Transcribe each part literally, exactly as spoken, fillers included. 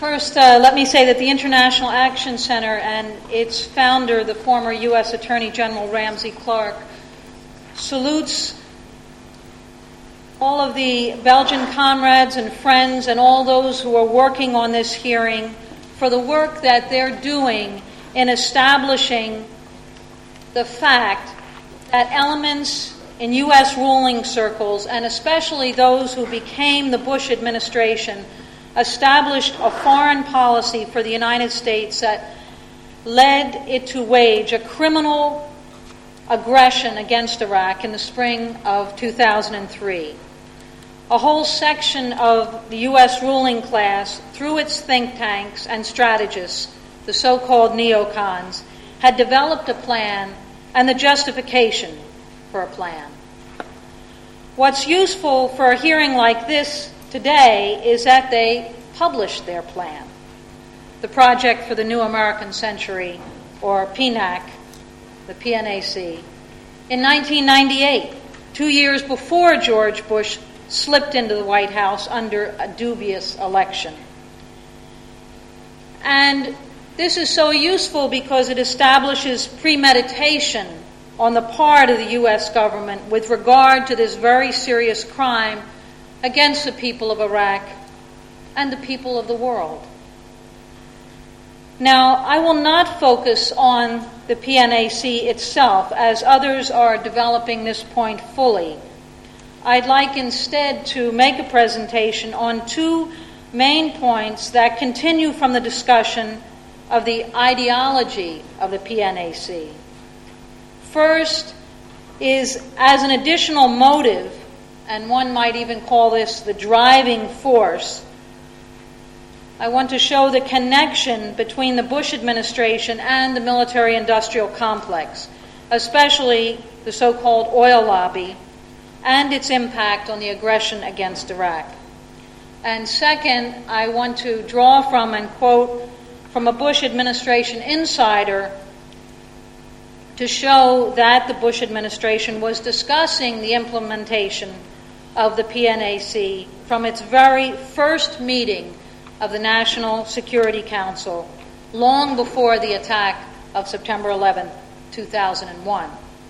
First, uh, let me say that the International Action Center and its founder, the former U S Attorney General Ramsey Clark, salutes all of the Belgian comrades and friends and all those who are working on this hearing for the work that they're doing in establishing the fact that elements in U S ruling circles, and especially those who became the Bush administration, established a foreign policy for the United States that led it to wage a criminal aggression against Iraq in the spring of two thousand three. A whole section of the U S ruling class, through its think tanks and strategists, the so-called neocons, had developed a plan and the justification for a plan. What's useful for a hearing like this today is that they published their plan, the Project for the New American Century, or P N A C, the P N A C, in nineteen ninety-eight, two years before George Bush slipped into the White House under a dubious election. And this is so useful because it establishes premeditation on the part of the U S government with regard to this very serious crime against the people of Iraq and the people of the world. Now, I will not focus on the P N A C itself, as others are developing this point fully. I'd like instead to make a presentation on two main points that continue from the discussion of the ideology of the P N A C. First is, as an additional motive, and one might even call this the driving force, I want to show the connection between the Bush administration and the military-industrial complex, especially the so-called oil lobby, and its impact on the aggression against Iraq. And second, I want to draw from and quote from a Bush administration insider to show that the Bush administration was discussing the implementation of the P N A C from its very first meeting of the National Security Council, long before the attack of September eleventh, two thousand one.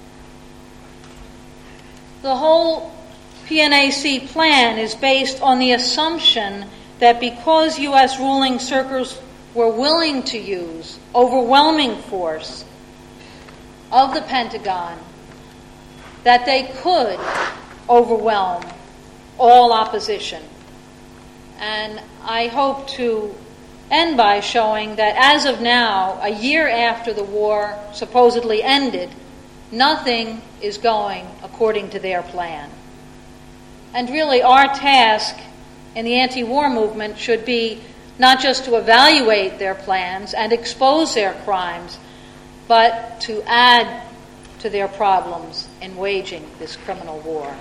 The whole P N A C plan is based on the assumption that because U S ruling circles were willing to use overwhelming force of the Pentagon, that they could overwhelm all opposition. And I hope to end by showing that as of now, a year after the war supposedly ended, nothing is going according to their plan. And really, our task in the anti-war movement should be not just to evaluate their plans and expose their crimes, but to add to their problems in waging this criminal war.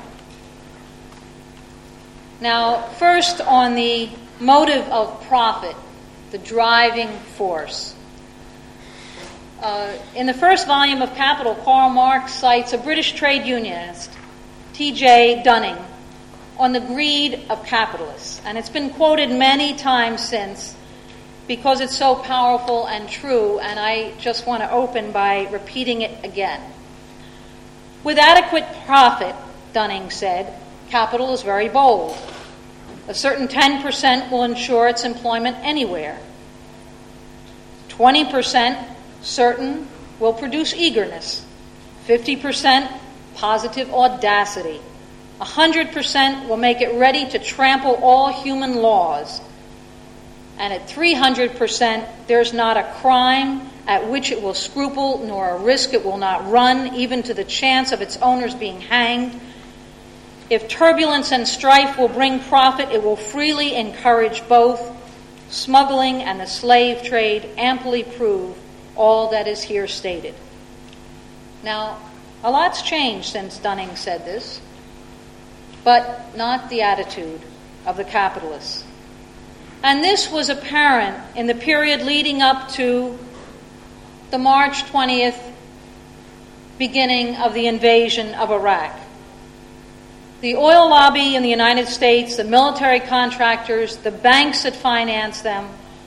Now, first on the motive of profit, the driving force. Uh, in the first volume of Capital, Karl Marx cites a British trade unionist, T J Dunning, on the greed of capitalists. And it's been quoted many times since because it's so powerful and true, and I just want to open by repeating it again. With adequate profit, Dunning said, capital is very bold. A certain ten percent will ensure its employment anywhere. twenty percent certain will produce eagerness. fifty percent positive audacity. one hundred percent will make it ready to trample all human laws. And at three hundred percent, there's not a crime at which it will scruple, nor a risk it will not run, even to the chance of its owners being hanged. If turbulence and strife will bring profit, it will freely encourage both. Smuggling and the slave trade amply prove all that is here stated. Now, a lot's changed since Dunning said this, but not the attitude of the capitalists. And this was apparent in the period leading up to the March twentieth beginning of the invasion of Iraq. The oil lobby in the United States, the military contractors, the banks that finance them,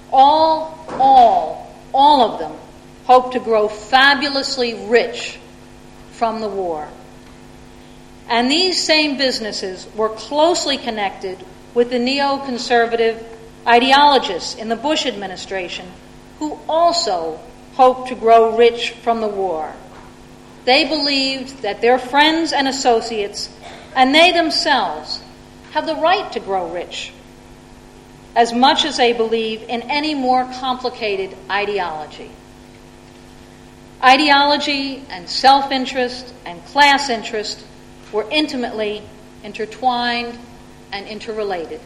all, all, all of them hoped to grow fabulously rich from the war. And these same businesses were closely connected with the neoconservative ideologists in the Bush administration who also hoped to grow rich from the war. They believed that their friends and associates and they themselves have the right to grow rich, as much as they believe in any more complicated ideology. Ideology and self-interest and class interest were intimately intertwined and interrelated.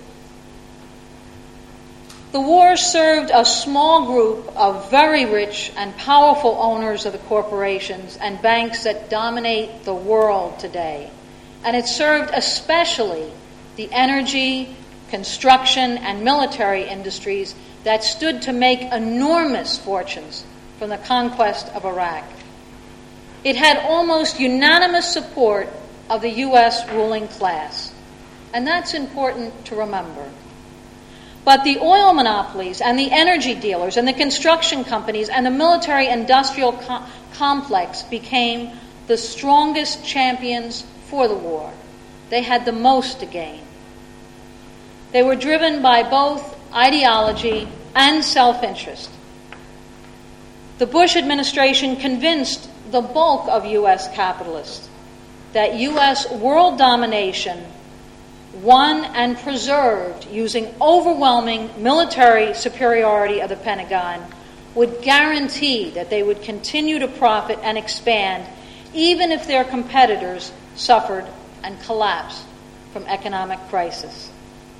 The war served a small group of very rich and powerful owners of the corporations and banks that dominate the world today. And it served especially the energy, construction, and military industries that stood to make enormous fortunes from the conquest of Iraq. It had almost unanimous support of the U S ruling class, and that's important to remember. But the oil monopolies and the energy dealers and the construction companies and the military-industrial co- complex became the strongest champions for the war. They had the most to gain. They were driven by both ideology and self-interest. The Bush administration convinced the bulk of U S capitalists that U S world domination, won and preserved using overwhelming military superiority of the Pentagon, would guarantee that they would continue to profit and expand even if their competitors suffered and collapsed from economic crisis.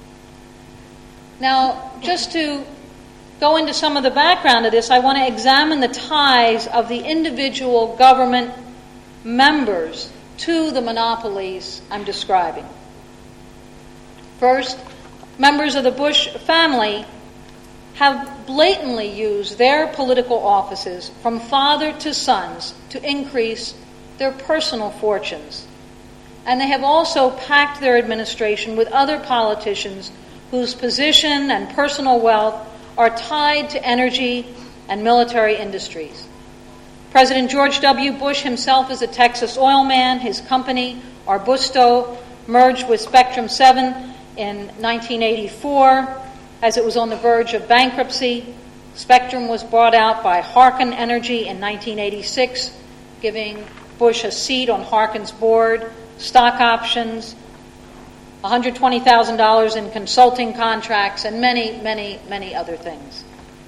Now, just to go into some of the background of this, I want to examine the ties of the individual government members to the monopolies I'm describing. First, members of the Bush family have blatantly used their political offices from father to sons to increase their personal fortunes. And they have also packed their administration with other politicians whose position and personal wealth are tied to energy and military industries. President George W. Bush himself is a Texas oil man. His company, Arbusto, merged with Spectrum seven in nineteen eighty-four as it was on the verge of bankruptcy. Spectrum was bought out by Harken Energy in nineteen eighty-six, giving Bush a seat on Harken's board, stock options, one hundred twenty thousand dollars in consulting contracts, and many, many, many other things.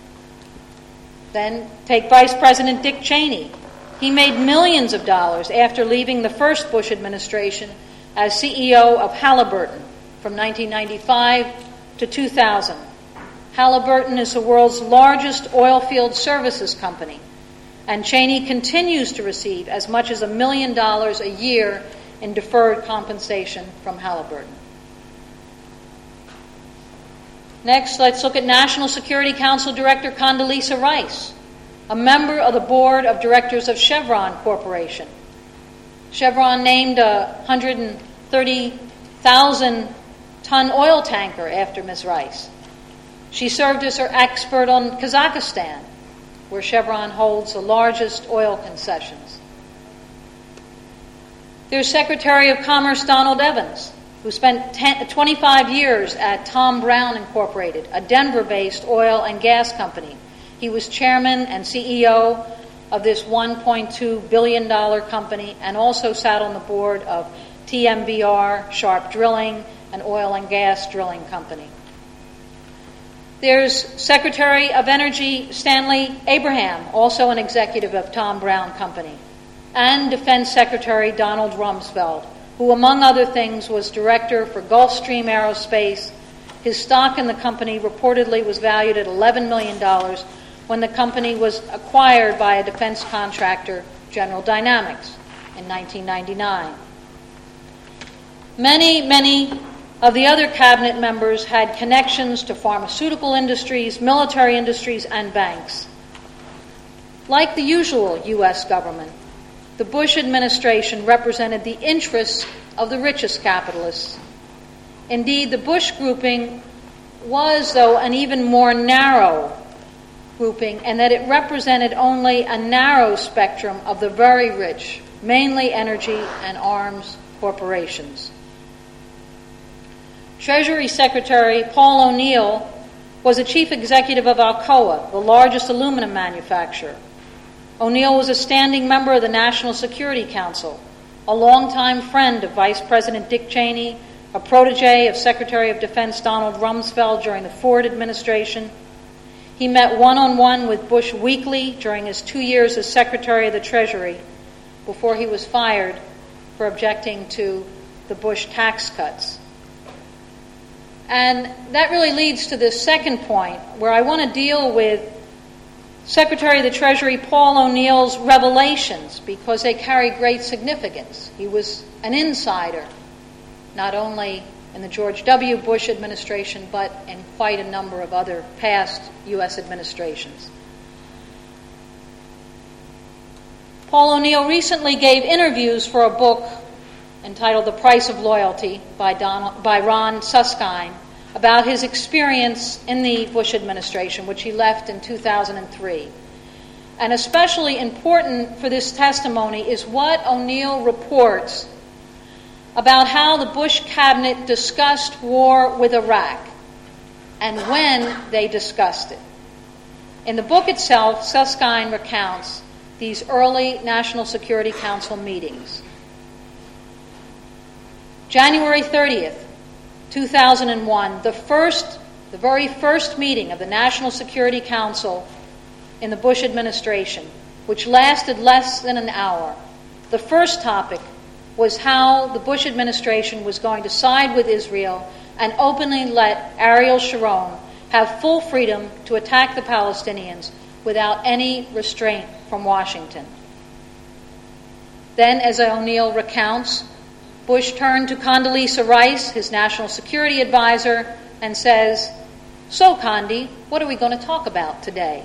Then take Vice President Dick Cheney. He made millions of dollars after leaving the first Bush administration as C E O of Halliburton from nineteen ninety-five to two thousand. Halliburton is the world's largest oil field services company, and Cheney continues to receive as much as a million dollars a year in deferred compensation from Halliburton. Next, let's look at National Security Council Director Condoleezza Rice, a member of the board of directors of Chevron Corporation. Chevron named a one hundred thirty thousand ton oil tanker after Miz Rice. She served as her expert on Kazakhstan, where Chevron holds the largest oil concessions. There's Secretary of Commerce Donald Evans, who spent ten, twenty-five years at Tom Brown Incorporated, a Denver-based oil and gas company. He was chairman and C E O of this one point two billion dollars company and also sat on the board of T M B R, Sharp Drilling, an oil and gas drilling company. There's Secretary of Energy Stanley Abraham, also an executive of Tom Brown Company, and Defense Secretary Donald Rumsfeld, who, among other things, was director for Gulfstream Aerospace. His stock in the company reportedly was valued at eleven million dollars when the company was acquired by a defense contractor, General Dynamics, in nineteen ninety-nine. Many, many of the other cabinet members had connections to pharmaceutical industries, military industries, and banks. Like the usual U S government, the Bush administration represented the interests of the richest capitalists. Indeed, the Bush grouping was, though, an even more narrow grouping, and that it represented only a narrow spectrum of the very rich, mainly energy and arms corporations. Treasury Secretary Paul O'Neill was a chief executive of Alcoa, the largest aluminum manufacturer. O'Neill was a standing member of the National Security Council, a longtime friend of Vice President Dick Cheney, a protege of Secretary of Defense Donald Rumsfeld during the Ford administration. He met one-on-one with Bush weekly during his two years as Secretary of the Treasury before he was fired for objecting to the Bush tax cuts. And that really leads to this second point, where I want to deal with Secretary of the Treasury Paul O'Neill's revelations, because they carry great significance. He was an insider, not only in the George W. Bush administration, but in quite a number of other past U S administrations. Paul O'Neill recently gave interviews for a book entitled The Price of Loyalty by, Donald, by Ron Suskind about his experience in the Bush administration, which he left in two thousand three. And especially important for this testimony is what O'Neill reports about how the Bush cabinet discussed war with Iraq and when they discussed it. In the book itself, Suskind recounts these early National Security Council meetings. January thirtieth, two thousand one, the first, the very first meeting of the National Security Council in the Bush administration, which lasted less than an hour. The first topic was how the Bush administration was going to side with Israel and openly let Ariel Sharon have full freedom to attack the Palestinians without any restraint from Washington. Then, as O'Neill recounts, Bush turned to Condoleezza Rice, his national security advisor, and says, "So, Condi, what are we going to talk about today?"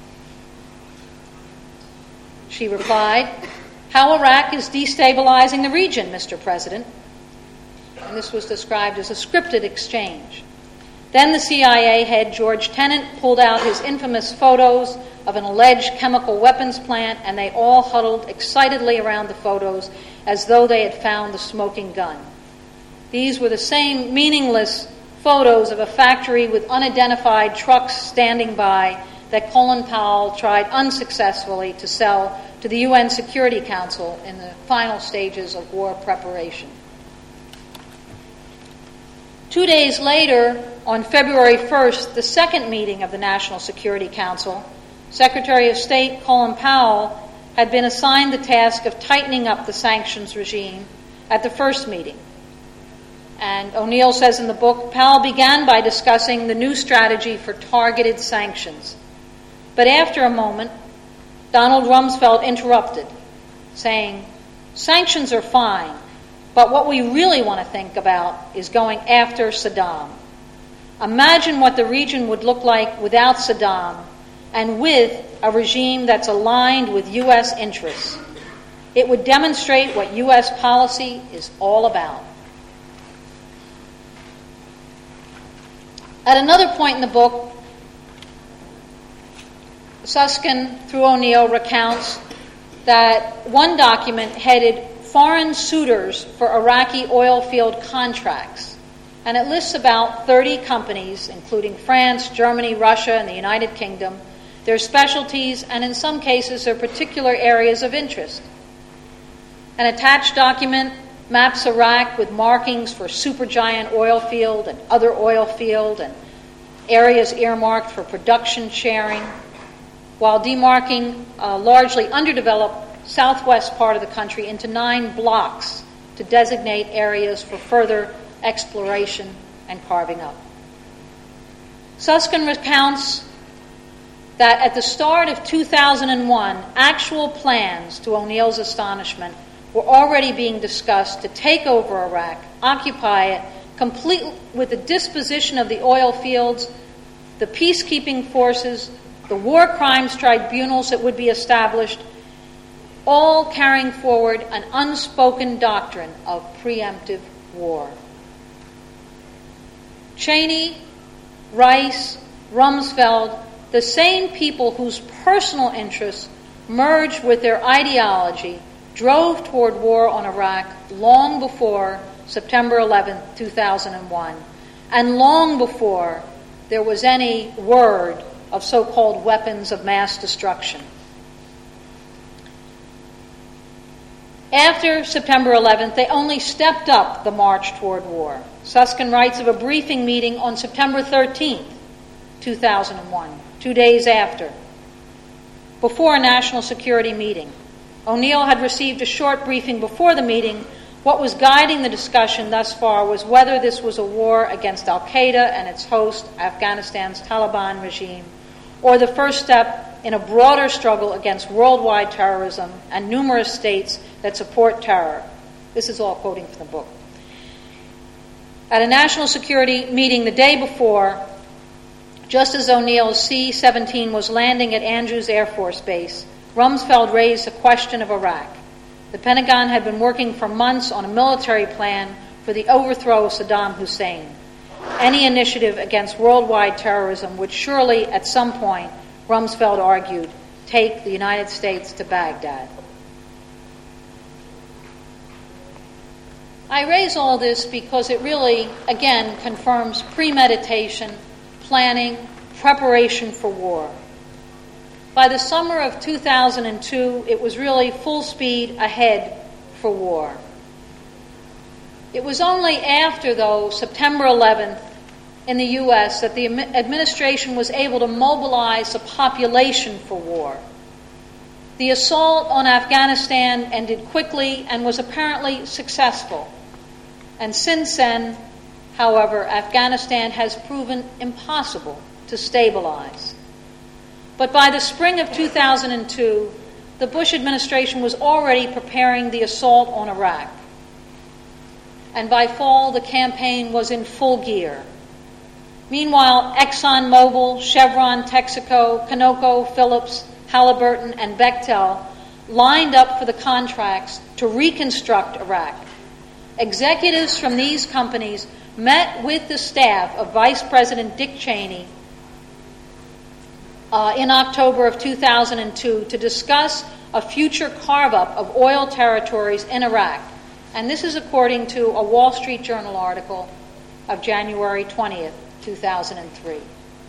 She replied, "How Iraq is destabilizing the region, Mister President." And this was described as a scripted exchange. Then the C I A head, George Tenet, pulled out his infamous photos of an alleged chemical weapons plant, and they all huddled excitedly around the photos as though they had found the smoking gun. These were the same meaningless photos of a factory with unidentified trucks standing by that Colin Powell tried unsuccessfully to sell to the U N Security Council in the final stages of war preparation. Two days later, on February first, the second meeting of the National Security Council, Secretary of State Colin Powell had been assigned the task of tightening up the sanctions regime at the first meeting. And O'Neill says in the book, Powell began by discussing the new strategy for targeted sanctions. But after a moment, Donald Rumsfeld interrupted, saying, "Sanctions are fine, but what we really want to think about is going after Saddam. Imagine what the region would look like without Saddam and with a regime that's aligned with U S interests. It would demonstrate what U S policy is all about." At another point in the book, Suskind, through O'Neill, recounts that one document headed "Foreign Suitors for Iraqi Oil Field Contracts," and it lists about thirty companies, including France, Germany, Russia, and the United Kingdom, their specialties, and in some cases their particular areas of interest. An attached document maps Iraq with markings for supergiant oil field and other oil field and areas earmarked for production sharing, while demarking a largely underdeveloped southwest part of the country into nine blocks to designate areas for further exploration and carving up. Suskind recounts that at the start of two thousand one, actual plans, to O'Neill's astonishment, were already being discussed to take over Iraq, occupy it, complete with the disposition of the oil fields, the peacekeeping forces, the war crimes tribunals that would be established, all carrying forward an unspoken doctrine of preemptive war. Cheney Rice, Rumsfeld, the same people whose personal interests merged with their ideology, drove toward war on Iraq long before September eleventh, two thousand one, and long before there was any word of so-called weapons of mass destruction. After September eleventh, they only stepped up the march toward war. Susskind writes of a briefing meeting on September thirteenth, two thousand one, two days after, before a national security meeting. O'Neill had received a short briefing before the meeting. What was guiding the discussion thus far was whether this was a war against al-Qaeda and its host, Afghanistan's Taliban regime, or the first step in a broader struggle against worldwide terrorism and numerous states that support terror. This is all quoting from the book. At a national security meeting the day before, just as O'Neill's C seventeen was landing at Andrews Air Force Base, Rumsfeld raised the question of Iraq. The Pentagon had been working for months on a military plan for the overthrow of Saddam Hussein. Any initiative against worldwide terrorism would surely, at some point, Rumsfeld argued, take the United States to Baghdad. I raise all this because it really, again, confirms premeditation, planning, preparation for war. By the summer of two thousand two, it was really full speed ahead for war. It was only after, though, September eleventh in the U S that the administration was able to mobilize the population for war. The assault on Afghanistan ended quickly and was apparently successful. And since then, however, Afghanistan has proven impossible to stabilize. But by the spring of two thousand two, the Bush administration was already preparing the assault on Iraq. And by fall, the campaign was in full gear. Meanwhile, ExxonMobil, Chevron, Texaco, Conoco, Phillips, Halliburton, and Bechtel lined up for the contracts to reconstruct Iraq. Executives from these companies met with the staff of Vice President Dick Cheney uh, in October of two thousand two to discuss a future carve-up of oil territories in Iraq. And this is according to a Wall Street Journal article of January twentieth, two thousand three.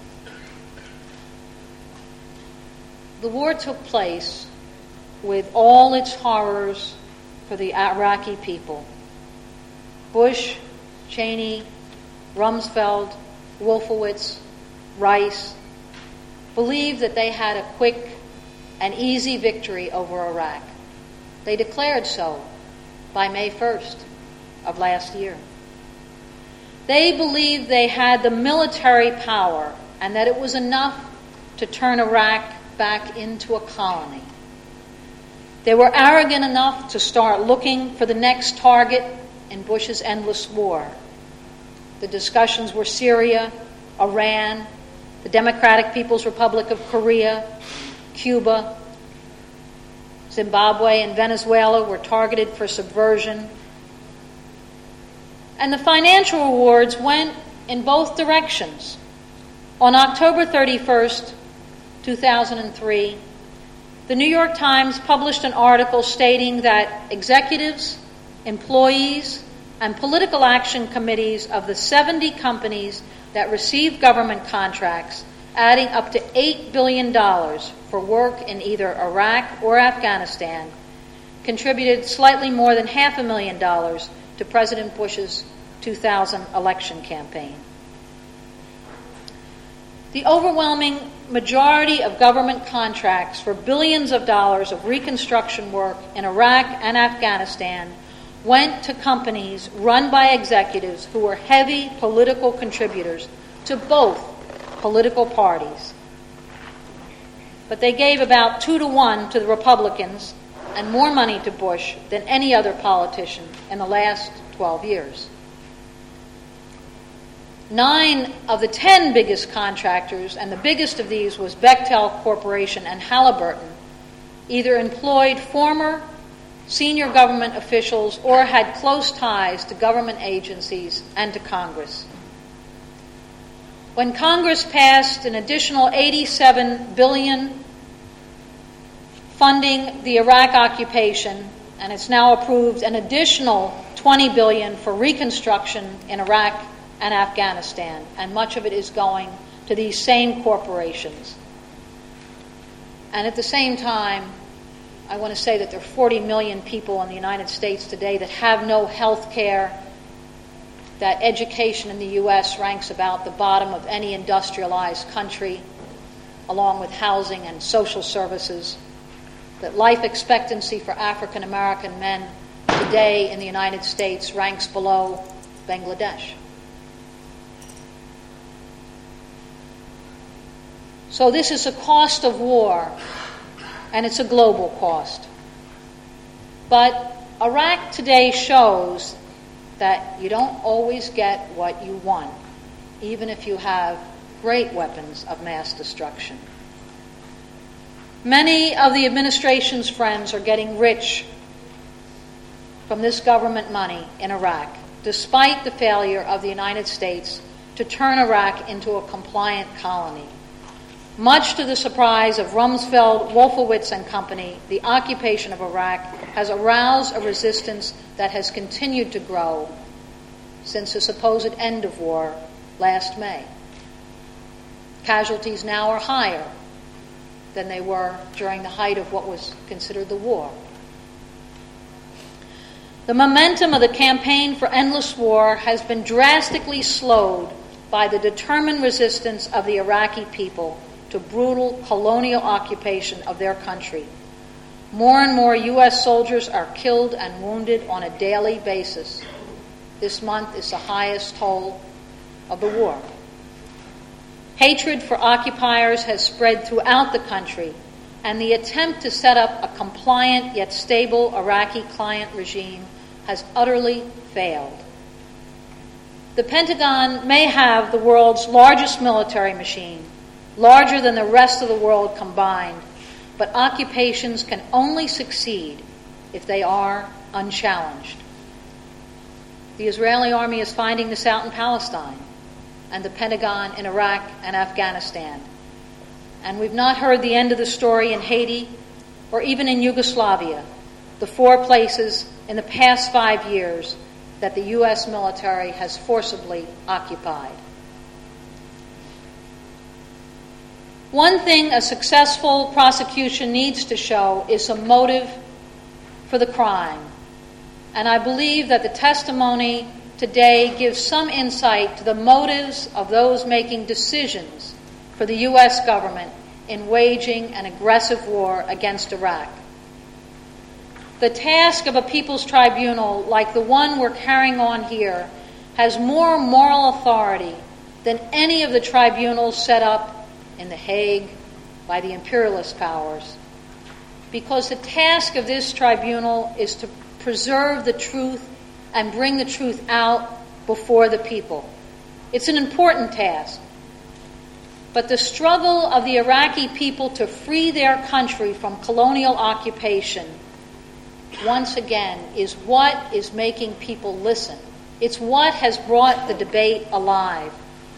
The war took place with all its horrors for the Iraqi people. Bush, Cheney, Rumsfeld, Wolfowitz, Rice believed that they had a quick and easy victory over Iraq. They declared so by May first of last year. They believed they had the military power and that it was enough to turn Iraq back into a colony. They were arrogant enough to start looking for the next target in Bush's endless war. The discussions were Syria, Iran, the Democratic People's Republic of Korea, Cuba, Zimbabwe, and Venezuela were targeted for subversion. And the financial rewards went in both directions. On October thirty-first, two thousand three, the New York Times published an article stating that executives, employees, and political action committees of the seventy companies that received government contracts, adding up to eight billion dollars for work in either Iraq or Afghanistan, contributed slightly more than half a million dollars to President Bush's two thousand election campaign. The overwhelming majority of government contracts for billions of dollars of reconstruction work in Iraq and Afghanistan went to companies run by executives who were heavy political contributors to both political parties. But they gave about two to one to the Republicans and more money to Bush than any other politician in the last twelve years. Nine of the ten biggest contractors, and the biggest of these was Bechtel Corporation and Halliburton, either employed former senior government officials or had close ties to government agencies and to Congress. when Congress passed an additional eighty-seven billion dollars funding the Iraq occupation, and it's now approved an additional twenty billion dollars for reconstruction in Iraq and Afghanistan, and much of it is going to these same corporations. And at the same time, I want to say that there are forty million people in the United States today that have no health care, that education in the U S ranks about the bottom of any industrialized country, along with housing and social services, that life expectancy for African American men today in the United States ranks below Bangladesh. So this is a cost of war, and it's a global cost. But Iraq today shows that you don't always get what you want, even if you have great weapons of mass destruction. Many of the administration's friends are getting rich from this government money in Iraq, despite the failure of the United States to turn Iraq into a compliant colony. Much to the surprise of Rumsfeld, Wolfowitz and company, the occupation of Iraq has aroused a resistance that has continued to grow since the supposed end of war last May. Casualties now are higher than they were during the height of what was considered the war. The momentum of the campaign for endless war has been drastically slowed by the determined resistance of the Iraqi people to brutal colonial occupation of their country. More and more U S soldiers are killed and wounded on a daily basis. This month is the highest toll of the war. Hatred for occupiers has spread throughout the country, and the attempt to set up a compliant yet stable Iraqi client regime has utterly failed. The Pentagon may have the world's largest military machine, larger than the rest of the world combined, but occupations can only succeed if they are unchallenged. The Israeli army is finding this out in Palestine, and the Pentagon in Iraq and Afghanistan. And we've not heard the end of the story in Haiti or even in Yugoslavia, the four places in the past five years that the U S military has forcibly occupied. One thing a successful prosecution needs to show is a motive for the crime. And I believe that the testimony today gives some insight to the motives of those making decisions for the U S government in waging an aggressive war against Iraq. The task of a people's tribunal like the one we're carrying on here has more moral authority than any of the tribunals set up in The Hague by the imperialist powers, because the task of this tribunal is to preserve the truth and bring the truth out before the people. It's an important task. But the struggle of the Iraqi people to free their country from colonial occupation, once again, is what is making people listen. It's what has brought the debate alive.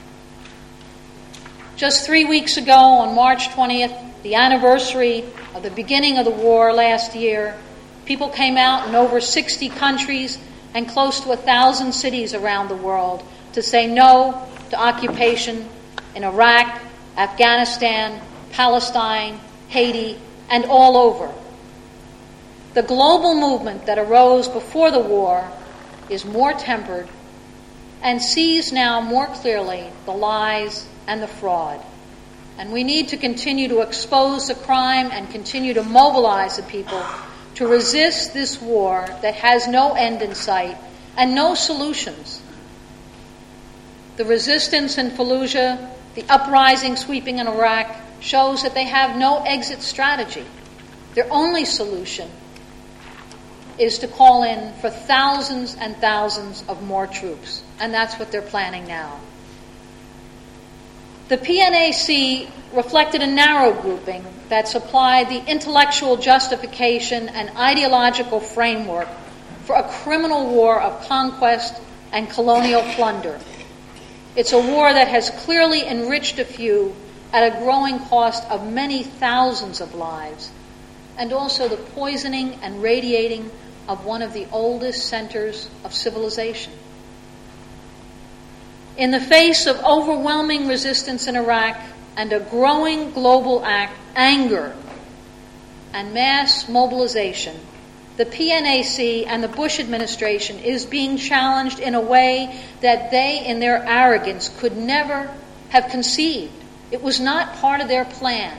Just three weeks ago, on March twentieth, the anniversary of the beginning of the war last year, people came out in over sixty countries and close to a thousand cities around the world to say no to occupation in Iraq, Afghanistan, Palestine, Haiti, and all over. The global movement that arose before the war is more tempered and sees now more clearly the lies and the fraud. And we need to continue to expose the crime and continue to mobilize the people to resist this war that has no end in sight and no solutions. The resistance in Fallujah, the uprising sweeping in Iraq, shows that they have no exit strategy. Their only solution is to call in for thousands and thousands of more troops, and that's what they're planning now. The P N A C reflected a narrow grouping that supplied the intellectual justification and ideological framework for a criminal war of conquest and colonial plunder. It's a war that has clearly enriched a few at a growing cost of many thousands of lives, and also the poisoning and radiating of one of the oldest centers of civilization. In the face of overwhelming resistance in Iraq and a growing global act, anger and mass mobilization, the P N A C and the Bush administration is being challenged in a way that they, in their arrogance, could never have conceived. It was not part of their plan.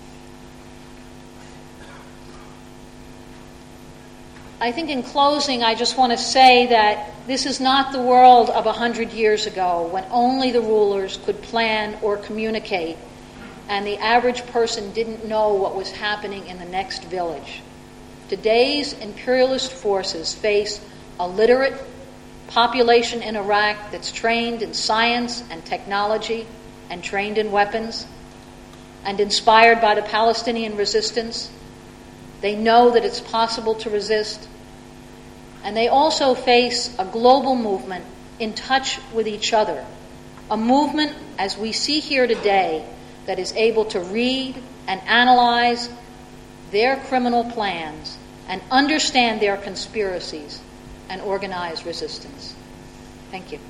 I think in closing, I just want to say that this is not the world of a hundred years ago when only the rulers could plan or communicate and the average person didn't know what was happening in the next village. Today's imperialist forces face a literate population in Iraq that's trained in science and technology and trained in weapons and inspired by the Palestinian resistance. They know that it's possible to resist. And they also face a global movement in touch with each other, a movement, as we see here today, that is able to read and analyze their criminal plans and understand their conspiracies and organize resistance. Thank you.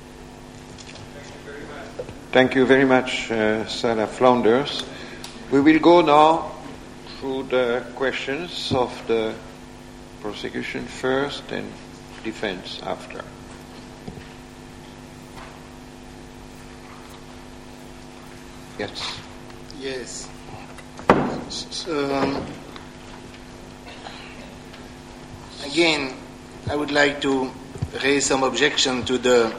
Thank you very much, uh, Sarah Flounders. We will go now through the questions of the prosecution first and defense after. Yes. Yes. So, um, again, I would like to raise some objection to the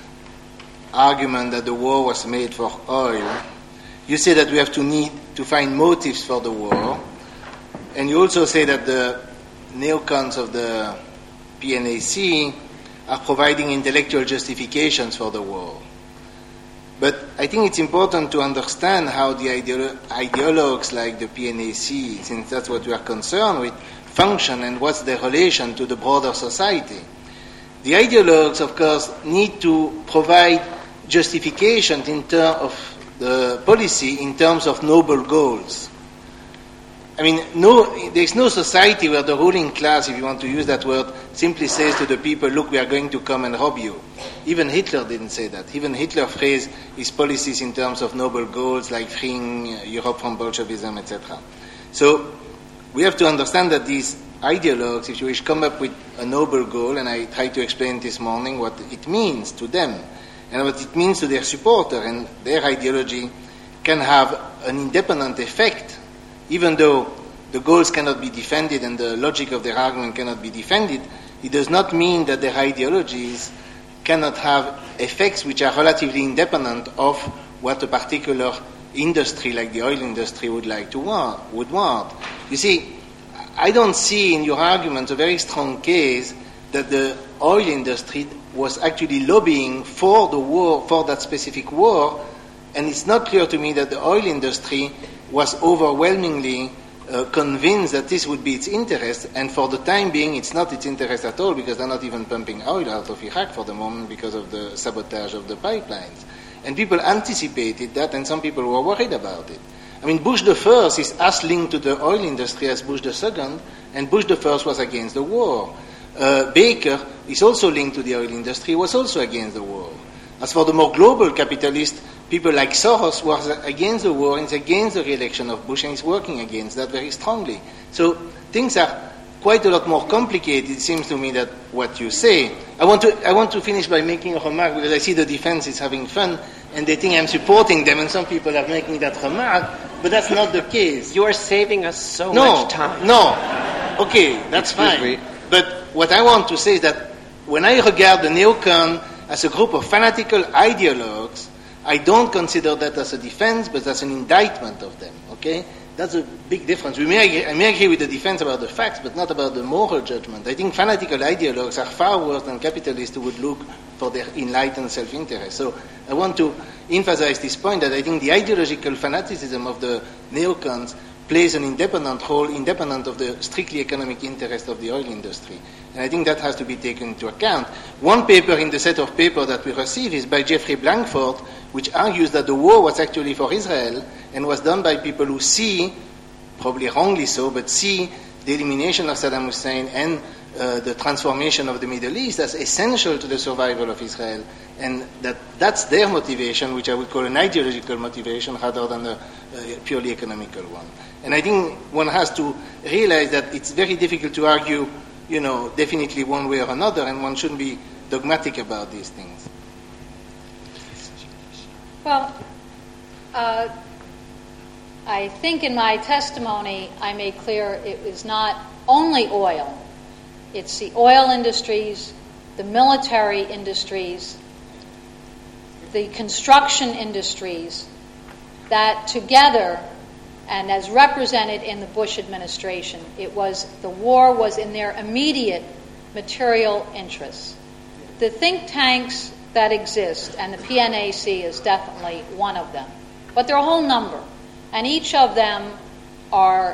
argument that the war was made for oil. You say that we have to need to find motives for the war, and you also say that the neocons of the P N A C are providing intellectual justifications for the war. But I think it's important to understand how the ideolo- ideologues like the P N A C, since that's what we are concerned with, function and what's their relation to the broader society. The ideologues, of course, need to provide justification in terms of the policy in terms of noble goals. I mean, no, there's no society where the ruling class, if you want to use that word, simply says to the people, look, we are going to come and rob you. Even Hitler didn't say that. Even Hitler phrased his policies in terms of noble goals like freeing Europe from Bolshevism, et cetera. So we have to understand that these ideologues, if you wish, come up with a noble goal, and I tried to explain this morning what it means to them and what it means to their supporter, and their ideology can have an independent effect. Even though the goals cannot be defended and the logic of their argument cannot be defended, it does not mean that their ideologies cannot have effects which are relatively independent of what a particular industry like the oil industry would like to want, would want. You see, I don't see in your argument a very strong case that the oil industry was actually lobbying for the war, for that specific war, and it's not clear to me that the oil industry was overwhelmingly uh, convinced that this would be its interest, and for the time being it's not its interest at all, because they're not even pumping oil out of Iraq for the moment because of the sabotage of the pipelines. And people anticipated that, and some people were worried about it. I mean, Bush the First is as linked to the oil industry as Bush the Second, and Bush the First was against the war. Uh, Baker is also linked to the oil industry, was also against the war. As for the more global capitalist, people like Soros was against the war and is against the re-election of Bush and is working against that very strongly. So things are quite a lot more complicated, it seems to me, than what you say. I want to I want to finish by making a remark, because I see the defense is having fun and they think I'm supporting them, and some people are making that remark, but that's not the case. You are saving us so no, much time. No, okay, that's Excuse fine. me. But what I want to say is that when I regard the neocon as a group of fanatical ideologues, I don't consider that as a defense, but as an indictment of them, okay? That's a big difference. We may agree, I may agree with the defense about the facts, but not about the moral judgment. I think fanatical ideologues are far worse than capitalists who would look for their enlightened self-interest. So I want to emphasize this point, that I think the ideological fanaticism of the neocons plays an independent role, independent of the strictly economic interest of the oil industry. And I think that has to be taken into account. One paper in the set of papers that we receive is by Jeffrey Blankford, which argues that the war was actually for Israel and was done by people who see, probably wrongly so, but see the elimination of Saddam Hussein and uh, the transformation of the Middle East as essential to the survival of Israel, and that that's their motivation, which I would call an ideological motivation rather than a, a purely economical one. And I think one has to realize that it's very difficult to argue, you know, definitely one way or another, and one shouldn't be dogmatic about these things. Well, uh, I think in my testimony I made clear it was not only oil. It's the oil industries, the military industries, the construction industries that together, and as represented in the Bush administration, it was the war was in their immediate material interests. The think tanks that exist, and the P N A C is definitely one of them, but there are a whole number, and each of them are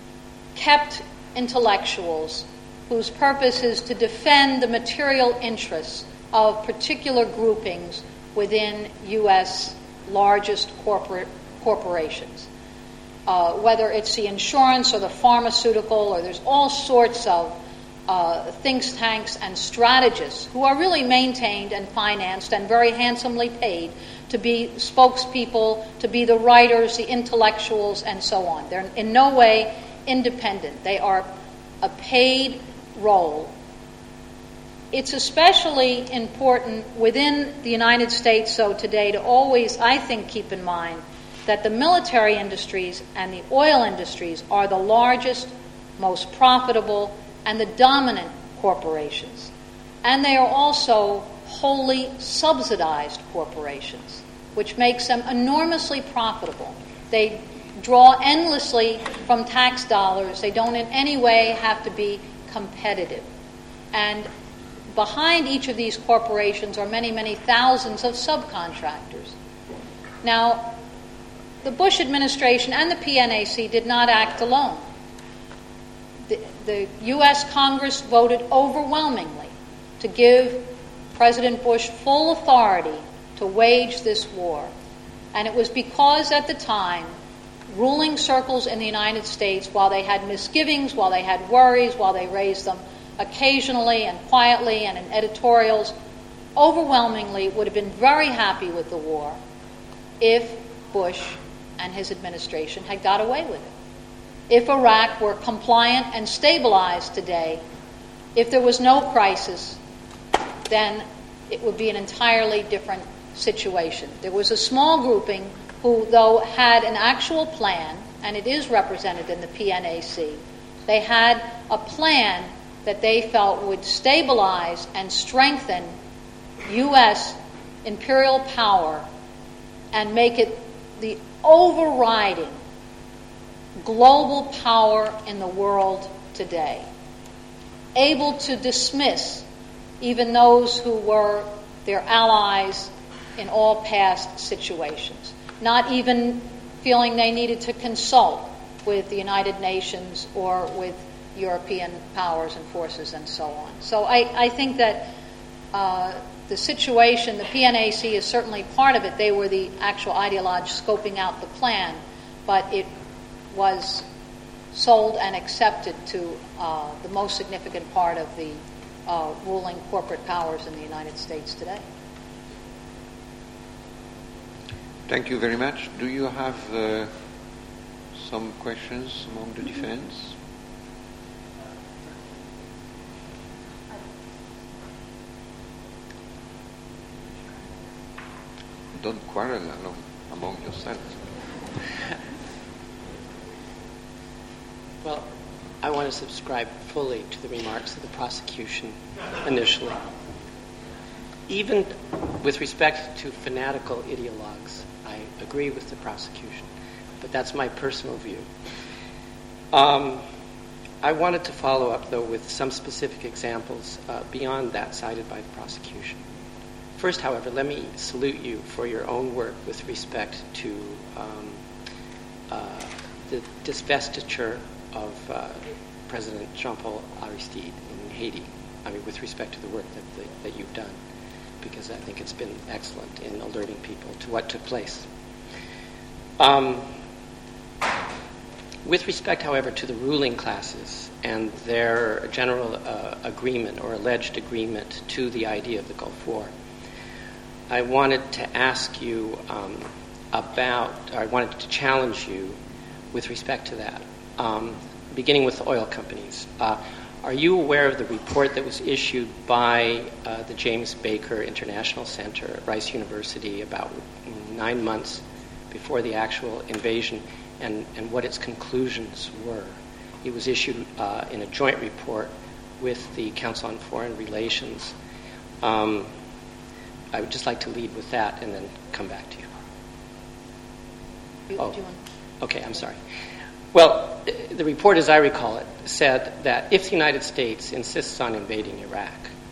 kept intellectuals whose purpose is to defend the material interests of particular groupings within U S largest corporate corporations. Uh, whether it's the insurance or the pharmaceutical, or there's all sorts of uh, think tanks and strategists who are really maintained and financed and very handsomely paid to be spokespeople, to be the writers, the intellectuals, and so on. They're in no way independent. They are a paid role. It's especially important within the United States, so today, to always, I think, keep in mind that the military industries and the oil industries are the largest, most profitable, and the dominant corporations. And they are also wholly subsidized corporations, which makes them enormously profitable. They draw endlessly from tax dollars. They don't in any way have to be competitive. And behind each of these corporations are many, many thousands of subcontractors. Now, the Bush administration and the P N A C did not act alone. The, the U S Congress voted overwhelmingly to give President Bush full authority to wage this war. And it was because at the time, ruling circles in the United States, while they had misgivings, while they had worries, while they raised them occasionally and quietly and in editorials, overwhelmingly would have been very happy with the war if Bush and his administration had got away with it. If Iraq were compliant and stabilized today, if there was no crisis, then it would be an entirely different situation. There was a small grouping who, though, had an actual plan, and it is represented in the P N A C, they had a plan that they felt would stabilize and strengthen U S imperial power and make it the overriding global power in the world today, able to dismiss even those who were their allies in all past situations, not even feeling they needed to consult with the United Nations or with European powers and forces and so on. So I, I think that uh, the situation, the P N A C is certainly part of it. They were the actual ideologue scoping out the plan, but it was sold and accepted to uh, the most significant part of the uh, ruling corporate powers in the United States today. Thank you very much. Do you have uh, some questions among the defense? Don't quarrel along, among yourselves. Well, I want to subscribe fully to the remarks of the prosecution initially. Even with respect to fanatical ideologues, I agree with the prosecution, but that's my personal view. Um, I wanted to follow up, though, with some specific examples uh, beyond that cited by the prosecution. First, however, let me salute you for your own work with respect to um, uh, the divestiture of uh, President Jean-Paul Aristide in Haiti. I mean, with respect to the work that, that, that you've done. because I think it's been excellent in alerting people to what took place. Um, with respect, however, to the ruling classes and their general uh, agreement or alleged agreement to the idea of the Gulf War, I wanted to ask you um, about, or I wanted to challenge you with respect to that, um, beginning with the oil companies. Uh, are you aware of the report that was issued by uh, the James Baker International Center at Rice University about nine months before the actual invasion, and, and what its conclusions were? It was issued uh, in a joint report with the Council on Foreign Relations. Um, I would just like to lead with that and then come back to you. You, oh, do you want... okay, I'm sorry. Well, the report, as I recall it, said that if the United States insists on invading Iraq,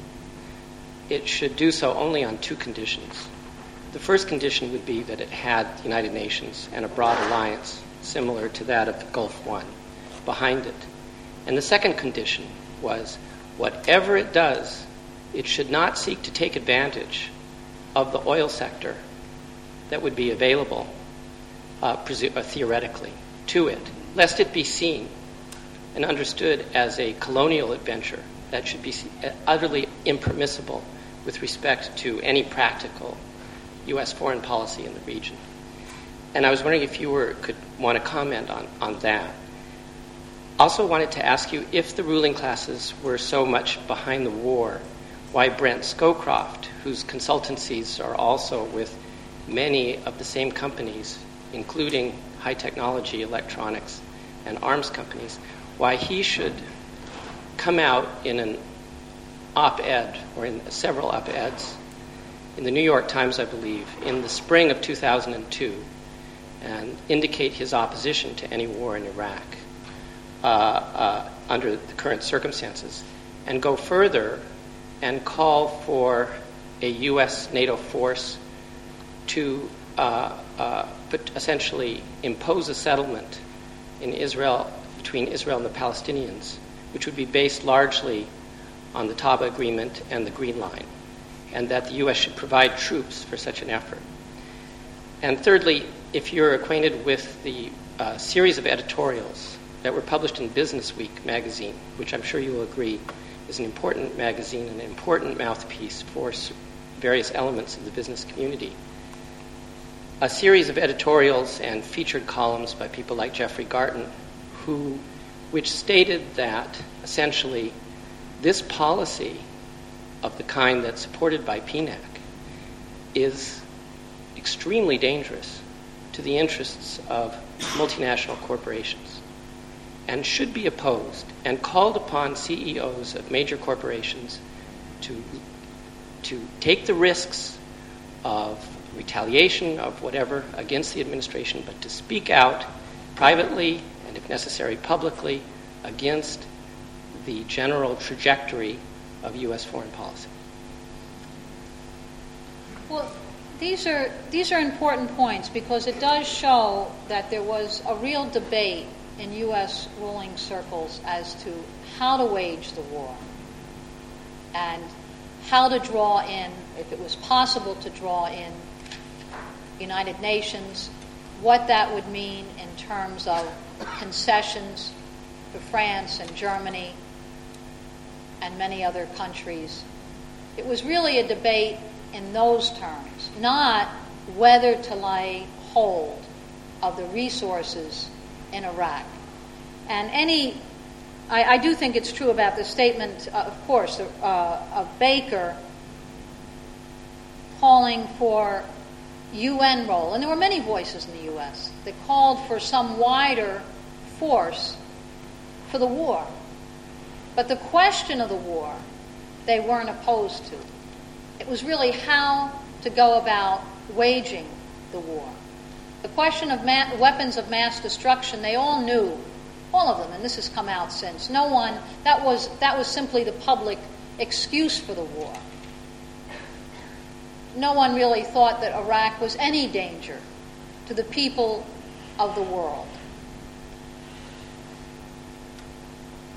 it should do so only on two conditions. The first condition would be that it had the United Nations and a broad alliance similar to that of the Gulf One behind it. And the second condition was, whatever it does, it should not seek to take advantage of the oil sector that would be available, uh, presu- uh, theoretically, to it, lest it be seen and understood as a colonial adventure that should be utterly impermissible with respect to any practical U S foreign policy in the region. And I was wondering if you were, could want to comment on, on that. Also wanted to ask you, if the ruling classes were so much behind the war, why Brent Scowcroft, whose consultancies are also with many of the same companies, including high technology, electronics, and arms companies, why he should come out in an op-ed, or in several op-eds, in the New York Times, I believe, in the spring of two thousand two, and indicate his opposition to any war in Iraq uh, uh, under the current circumstances, and go further and call for a U S NATO force to uh, uh, but essentially impose a settlement in Israel, between Israel and the Palestinians, which would be based largely on the Taba Agreement and the Green Line, and that the U S should provide troops for such an effort. And thirdly, if you're acquainted with the uh, series of editorials that were published in Business Week magazine, which I'm sure you will agree is an important magazine and an important mouthpiece for various elements of the business community, a series of editorials and featured columns by people like Jeffrey Garten, who, which stated that essentially this policy of the kind that's supported by P NAC is extremely dangerous to the interests of multinational corporations and should be opposed, and called upon C E Os of major corporations to, to take the risks of retaliation, of whatever, against the administration, but to speak out privately and, if necessary, publicly against the general trajectory of U S foreign policy. Well, these are these are important points, because it does show that there was a real debate in U S ruling circles as to how to wage the war and how to draw in, if it was possible to draw in, United Nations, what that would mean in terms of concessions to France and Germany and many other countries. It was really a debate in those terms, not whether to lay hold of the resources in Iraq. And any, I, I do think it's true about the statement, uh, of course, uh, of Baker calling for U N role, and there were many voices in the U S that called for some wider force for the war. But the question of the war, they weren't opposed to. It was really how to go about waging the war. The question of ma- weapons of mass destruction, they all knew, all of them, and this has come out since. No one, that was that was simply the public excuse for the war. No one really thought that Iraq was any danger to the people of the world.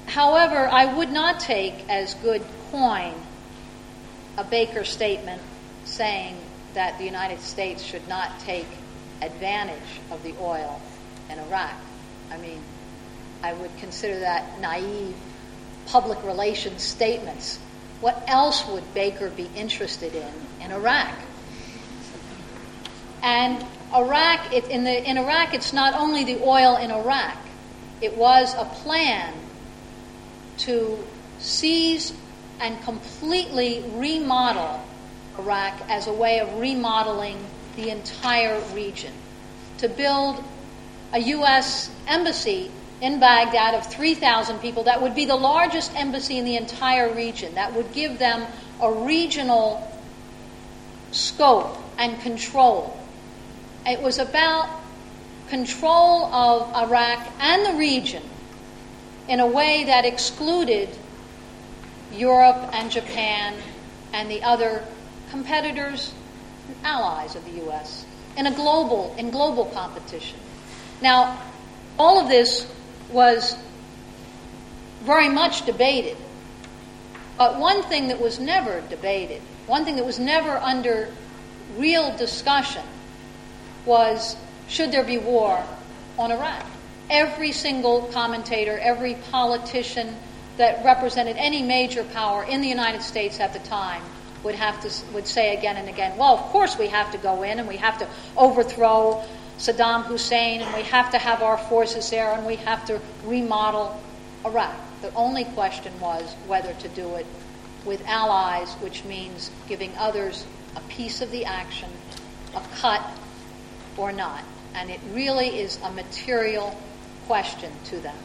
However, I would not take as good coin a Baker statement saying that the United States should not take advantage of the oil in Iraq. I mean, I would consider that naive public relations statements. What else would Baker be interested in in Iraq? And Iraq, it, in, the, in Iraq, it's not only the oil in Iraq. It was a plan to seize and completely remodel Iraq as a way of remodeling the entire region. To build a U S embassy in Baghdad of three thousand people, that would be the largest embassy in the entire region. That would give them a regional scope and control. It was about control of Iraq and the region in a way that excluded Europe and Japan and the other competitors and allies of the U S in a global in global competition. Now, all of this was very much debated. But one thing that was never debated, one thing that was never under real discussion was, should there be war on Iraq? Every single commentator, every politician that represented any major power in the United States at the time would have to would say again and again, well, of course we have to go in and we have to overthrow Saddam Hussein and we have to have our forces there and we have to remodel Iraq. The only question was whether to do it with allies, which means giving others a piece of the action, a cut or not. And it really is a material question to them.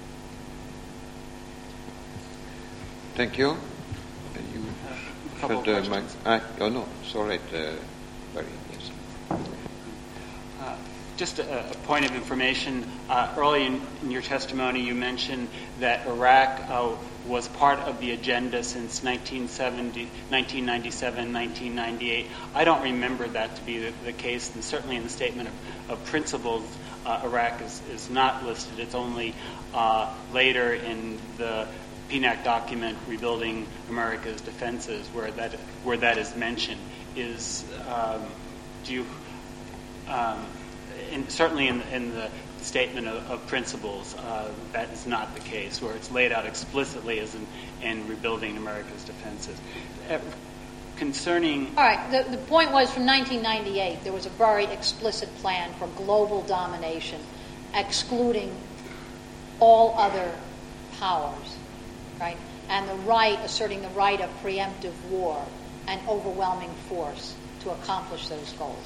Thank you. Uh, you a couple should, uh, of my, questions. ah, oh no, sorry, uh, Barry, yes. Uh, Just a, a point of information. Uh, early in, in your testimony, you mentioned that Iraq uh, was part of the agenda since nineteen seventy, nineteen ninety-seven, nineteen ninety-eight. I don't remember that to be the, the case, and certainly in the statement of, of principles, uh, Iraq is, is not listed. It's only uh, later in the P N A C document, Rebuilding America's Defenses, where that where that is mentioned. Is um, do you um, in, certainly in, in the statement of, of principles, uh, that is not the case, where it's laid out explicitly as in, in Rebuilding America's Defenses. Uh, concerning... All right, the, the point was from nineteen ninety-eight, there was a very explicit plan for global domination, excluding all other powers, right? And the right, asserting the right of preemptive war and overwhelming force to accomplish those goals.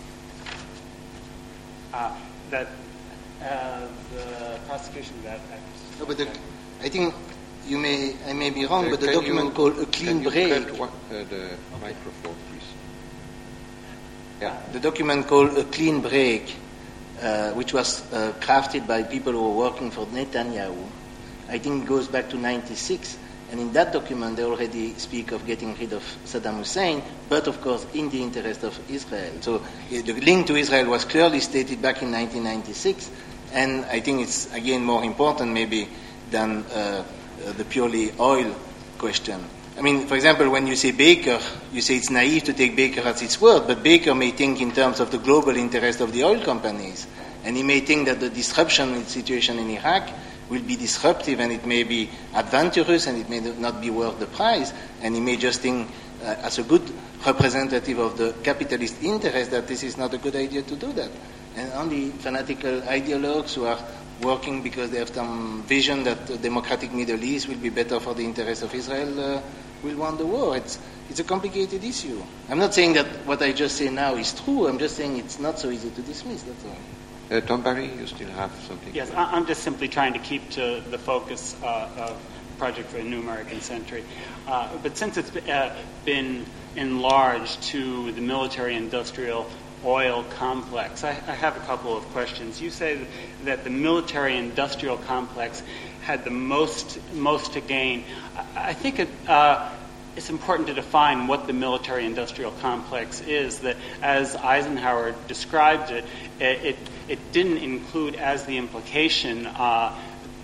Uh, that uh, the prosecution of that. No, but the, I think you may I may be wrong, Uh, but the can document you- called a clean can you break. cut one, uh, the microphone, please. Yeah. The document called a clean break, uh, which was uh, crafted by people who were working for Netanyahu, I think it goes back to ninety-six. And in that document, they already speak of getting rid of Saddam Hussein, but of course in the interest of Israel. So uh, the link to Israel was clearly stated back in nineteen ninety-six, and I think it's, again, more important maybe than uh, uh, the purely oil question. I mean, for example, when you say Baker, you say it's naive to take Baker at its word, but Baker may think in terms of the global interest of the oil companies, and he may think that the disruption in the situation in Iraq will be disruptive and it may be adventurous and it may not be worth the price, and he may just think uh, as a good representative of the capitalist interest that this is not a good idea to do that. And only fanatical ideologues who are working because they have some vision that the democratic Middle East will be better for the interest of Israel uh, will want the war. It's, it's a complicated issue. I'm not saying that what I just say now is true, I'm just saying it's not so easy to dismiss, that's all. Uh, Tom Barry, you still have something? Yes, I- I'm just simply trying to keep to the focus uh, of Project for a New American Century. Uh, but since it's uh, been enlarged to the military-industrial oil complex, I, I have a couple of questions. You say that the military-industrial complex had the most most to gain. I, I think it, uh, it's important to define what the military-industrial complex is. That, as Eisenhower described it, it, it, it didn't include as the implication uh,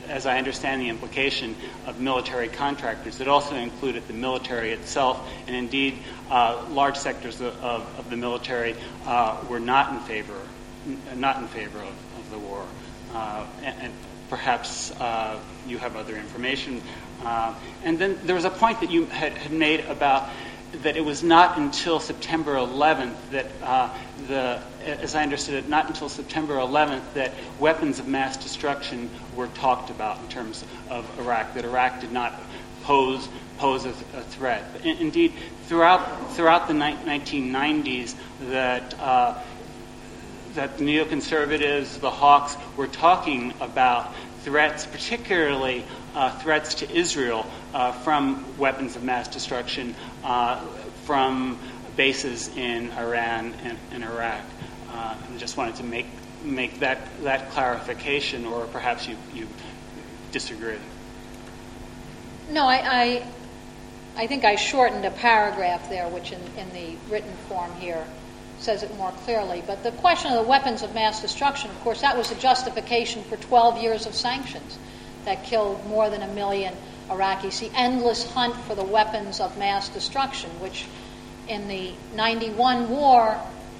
as I understand the implication of military contractors, it also included the military itself, and indeed uh, large sectors of, of, of the military uh, were not in favor, not in favor of, of the war. Uh, and, and perhaps uh, you have other information. Uh, and then there was a point that you had, had made about that it was not until September eleventh that uh, the, as I understood it, not until September eleventh that weapons of mass destruction were talked about in terms of Iraq, that Iraq did not pose pose a, a threat. In, indeed, throughout throughout the ni- nineteen nineties, that uh, that the neoconservatives, the hawks, were talking about threats, particularly uh, threats to Israel uh, from weapons of mass destruction, uh, from bases in Iran and, and Iraq. Uh, I just wanted to make make that that clarification, or perhaps you you disagree. No, I, I, I think I shortened a paragraph there, which in, in the written form here says it more clearly. But the question of the weapons of mass destruction, of course, that was a justification for twelve years of sanctions that killed more than a million Iraqis. The endless hunt for the weapons of mass destruction, which in the ninety-one war,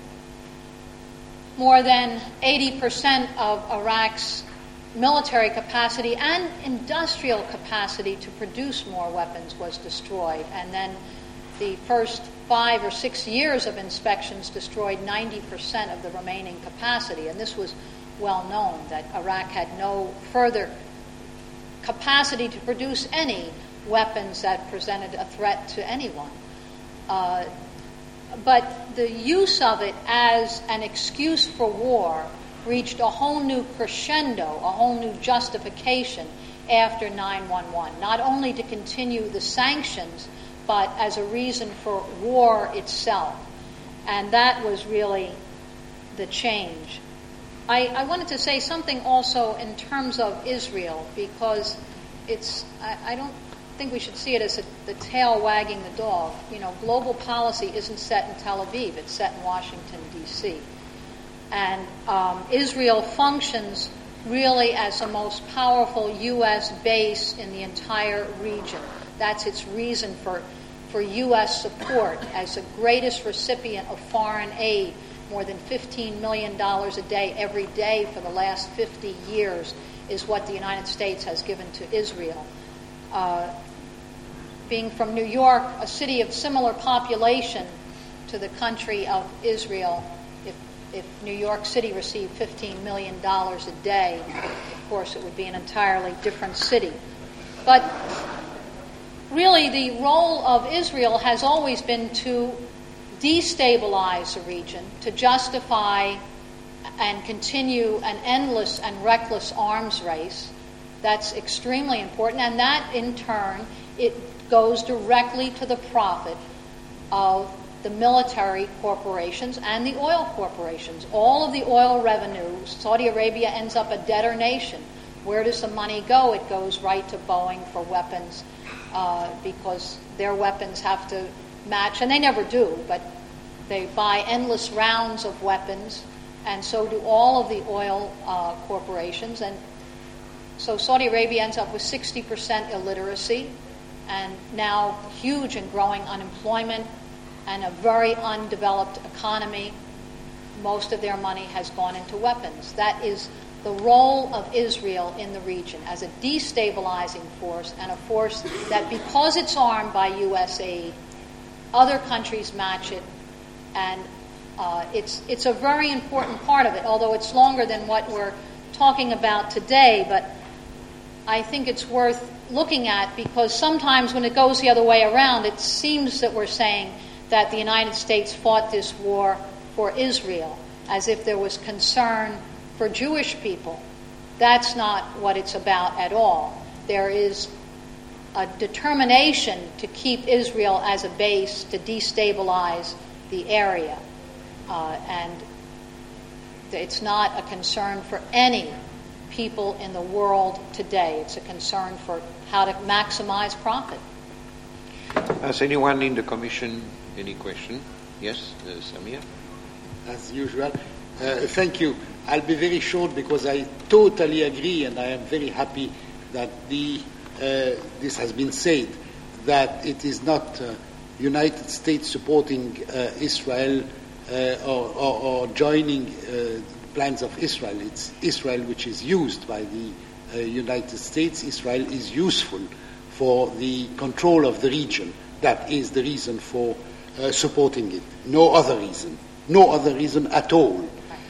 more than eighty percent of Iraq's military capacity and industrial capacity to produce more weapons was destroyed. And then the first five or six years of inspections destroyed ninety percent of the remaining capacity. And this was well known, that Iraq had no further capacity to produce any weapons that presented a threat to anyone. Uh, but the use of it as an excuse for war reached a whole new crescendo, a whole new justification after nine one one, not only to continue the sanctions, but as a reason for war itself. And that was really the change. I, I wanted to say something also in terms of Israel, because it's, I, I don't think we should see it as a, the tail wagging the dog. You know, global policy isn't set in Tel Aviv, it's set in Washington, D C And um, Israel functions really as the most powerful U S base in the entire region. That's its reason for, for U S support as the greatest recipient of foreign aid, more than fifteen million dollars a day every day for the last fifty years is what the United States has given to Israel. Uh, being from New York, a city of similar population to the country of Israel, if, if New York City received fifteen million dollars a day, of course it would be an entirely different city. But really the role of Israel has always been to destabilize the region, to justify and continue an endless and reckless arms race. That's extremely important, and that in turn, it goes directly to the profit of the military corporations and the oil corporations. All of the oil revenue, Saudi Arabia ends up a debtor nation. Where does the money go? It goes right to Boeing for weapons, uh, because their weapons have to match, and they never do, but they buy endless rounds of weapons, and so do all of the oil uh, corporations. And so Saudi Arabia ends up with sixty percent illiteracy, and now huge and growing unemployment, and a very undeveloped economy. Most of their money has gone into weapons. That is the role of Israel in the region, as a destabilizing force, and a force that, because it's armed by U S aid, other countries match it, and uh, it's it's a very important part of it, although it's longer than what we're talking about today. But I think it's worth looking at, because sometimes when it goes the other way around, it seems that we're saying that the United States fought this war for Israel, as if there was concern for Jewish people. That's not what it's about at all. There is a determination to keep Israel as a base, to destabilize the area. Uh, and it's not a concern for any people in the world today. It's a concern for how to maximize profit. Has anyone in the Commission any question? Yes, uh, Samir? As usual. Uh, thank you. I'll be very short because I totally agree, and I am very happy that the, uh, this has been said, that it is not uh, United States supporting uh, Israel uh, or, or, or joining uh, plans of Israel. It's Israel which is used by the uh, United States. Israel is useful for the control of the region. That is the reason for uh, supporting it. No other reason. No other reason at all.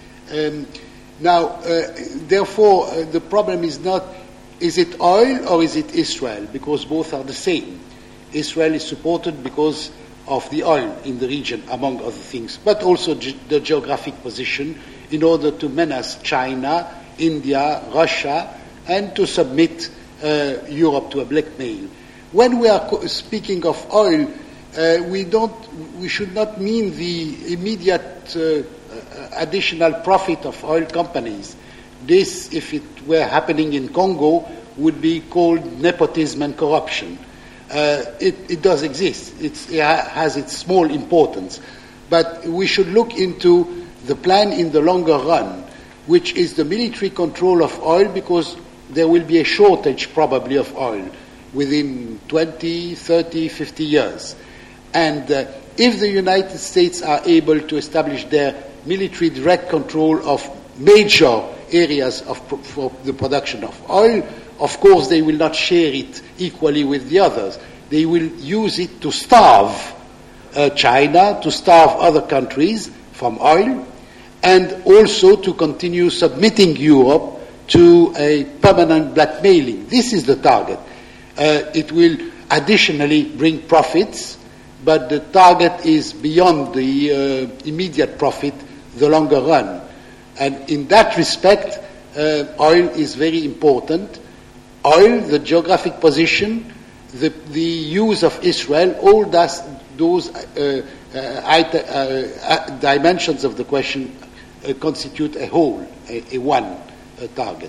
Um, now, uh, therefore, uh, the problem is not, is it oil or is it Israel? Because both are the same. Israel is supported because of the oil in the region, among other things, but also ge- the geographic position in order to menace China, India, Russia, and to submit uh, Europe to a blackmail. When we are co- speaking of oil, uh, we don't, we should not mean the immediate uh, additional profit of oil companies. This, if it were happening in Congo, would be called nepotism and corruption. Uh, it, it does exist. It's, it has its small importance. But we should look into the plan in the longer run, which is the military control of oil, because there will be a shortage probably of oil within twenty, thirty, fifty years. And uh, if the United States are able to establish their military direct control of major areas of pro- for the production of oil, of course they will not share it equally with the others. They will use it to starve uh, China, to starve other countries from oil, and also to continue submitting Europe to a permanent blackmailing. This is the target. Uh, it will additionally bring profits, but the target is beyond the uh, immediate profit, the longer run. And in that respect, uh, oil is very important. Oil, the geographic position, the, the use of Israel, all das, those uh, uh, it, uh, uh, dimensions of the question uh, constitute a whole, a, a one uh, target.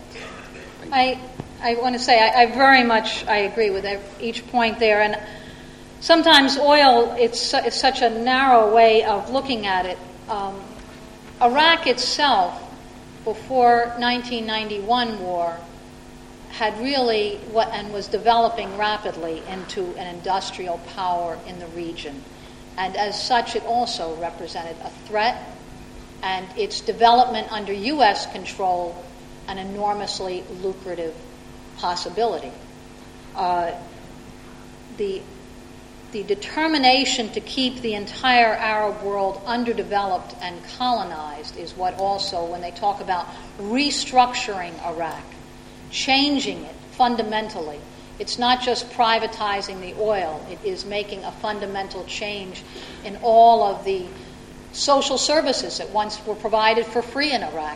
I, I want to say I, I very much I agree with each point there, and sometimes oil it's, it's such a narrow way of looking at it. Um, Iraq itself, before nineteen ninety-one war, had really what and was developing rapidly into an industrial power in the region, and as such, it also represented a threat, and its development under U S control an enormously lucrative possibility. Uh, the the determination to keep the entire Arab world underdeveloped and colonized is what also, when they talk about restructuring Iraq, changing it fundamentally, it's not just privatizing the oil, it is making a fundamental change in all of the social services that once were provided for free in Iraq.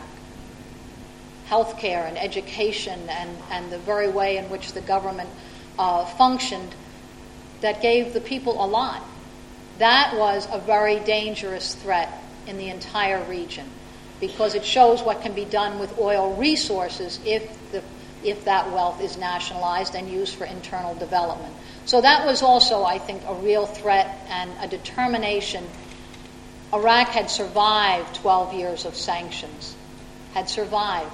Healthcare and education and, and the very way in which the government uh, functioned that gave the people a lot. That was a very dangerous threat in the entire region because it shows what can be done with oil resources if the if that wealth is nationalized and used for internal development. So that was also, I think, a real threat and a determination. Iraq had survived twelve years of sanctions, had survived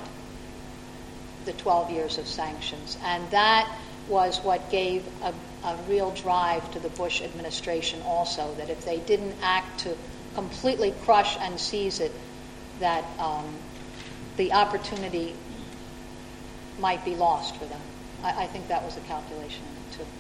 the twelve years of sanctions, and that was what gave a, a real drive to the Bush administration also, that if they didn't act to completely crush and seize it, that um, the opportunity might be lost for them. I, I think that was a calculation in it too.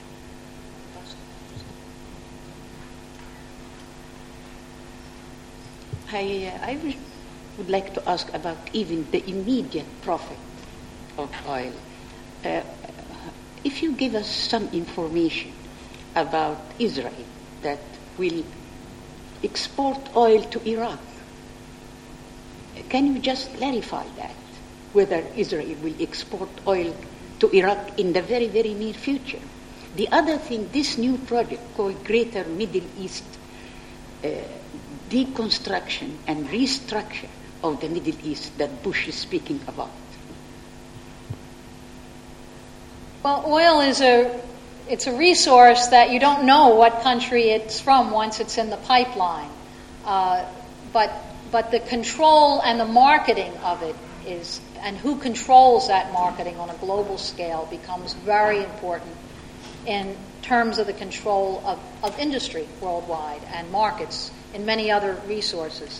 I, uh, I would like to ask about even the immediate profit of oil. Uh, if you give us some information about Israel that will export oil to Iraq, can you just clarify that, whether Israel will export oil to Iraq in the very, very near future? The other thing, this new project called Greater Middle East uh, Deconstruction and Restructure of the Middle East that Bush is speaking about. Well, oil is a it's a resource that you don't know what country it's from once it's in the pipeline. Uh, but but the control and the marketing of it is and who controls that marketing on a global scale becomes very important in terms of the control of, of industry worldwide and markets and many other resources.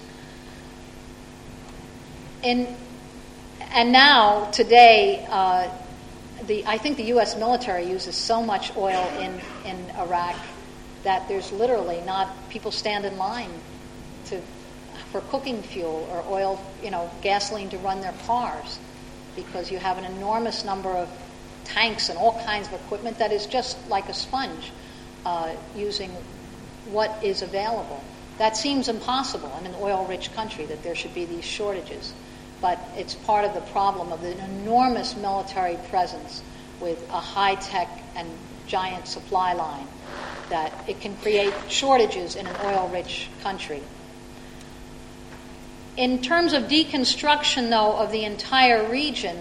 In, and now, today, uh, the, I think the U S military uses so much oil in, in Iraq that there's literally not, people stand in line to for cooking fuel or oil, you know, gasoline to run their cars, because you have an enormous number of tanks and all kinds of equipment that is just like a sponge, uh, using what is available. That seems impossible in an oil-rich country, that there should be these shortages. But it's part of the problem of an enormous military presence with a high-tech and giant supply line, that it can create shortages in an oil-rich country. In terms of deconstruction, though, of the entire region,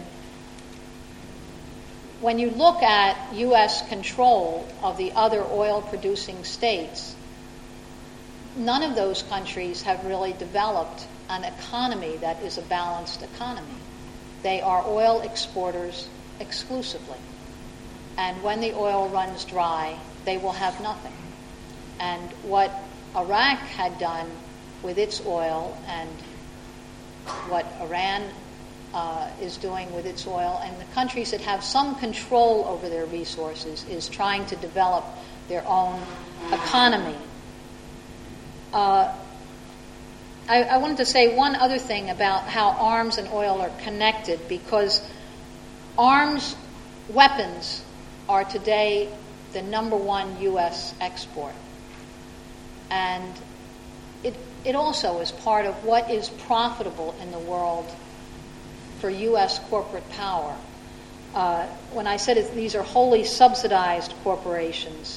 when you look at U S control of the other oil-producing states, none of those countries have really developed an economy that is a balanced economy. They are oil exporters exclusively. And when the oil runs dry, they will have nothing. And what Iraq had done with its oil, and what Iran uh, is doing with its oil, and the countries that have some control over their resources, is trying to develop their own economy. Uh, I, I wanted to say one other thing about how arms and oil are connected, because arms, weapons, are today the number one U S export. And it, it also is part of what is profitable in the world for U S corporate power. Uh, when I said it, these are wholly subsidized corporations,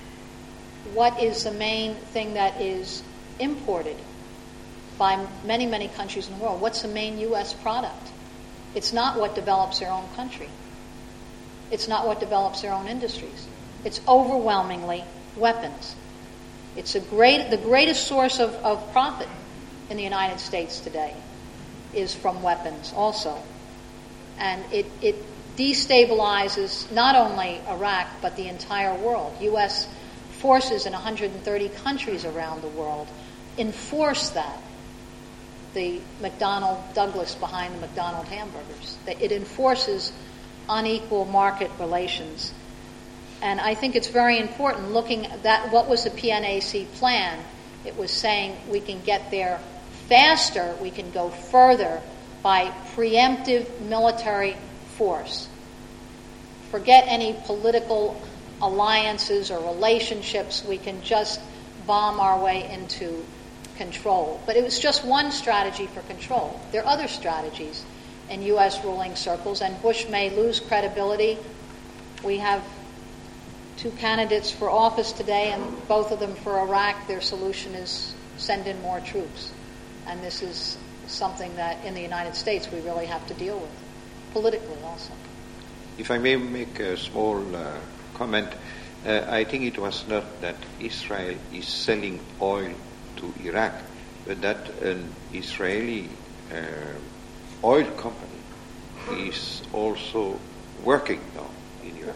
what is the main thing that is imported by many, many countries in the world? What's the main U S product? It's not what develops their own country. It's not what develops their own industries. It's overwhelmingly weapons. It's a great, the greatest source of, of profit in the United States today is from weapons also. And it, it destabilizes not only Iraq, but the entire world. U S forces in one hundred thirty countries around the world enforce that. The McDonnell Douglas behind the McDonald hamburgers. It enforces unequal market relations. And I think it's very important looking at that. What was the P N A C plan? It was saying we can get there faster, we can go further by preemptive military force. Forget any political alliances or relationships. We can just bomb our way into control. But it was just one strategy for control. There are other strategies in U S ruling circles, and Bush may lose credibility. We have two candidates for office today, and both of them for Iraq. Their solution is send in more troops. And this is something that in the United States we really have to deal with, politically also. If I may make a small uh, comment, uh, I think it was not that Israel is selling oil to Iraq, but that an Israeli uh, oil company is also working now in Iraq.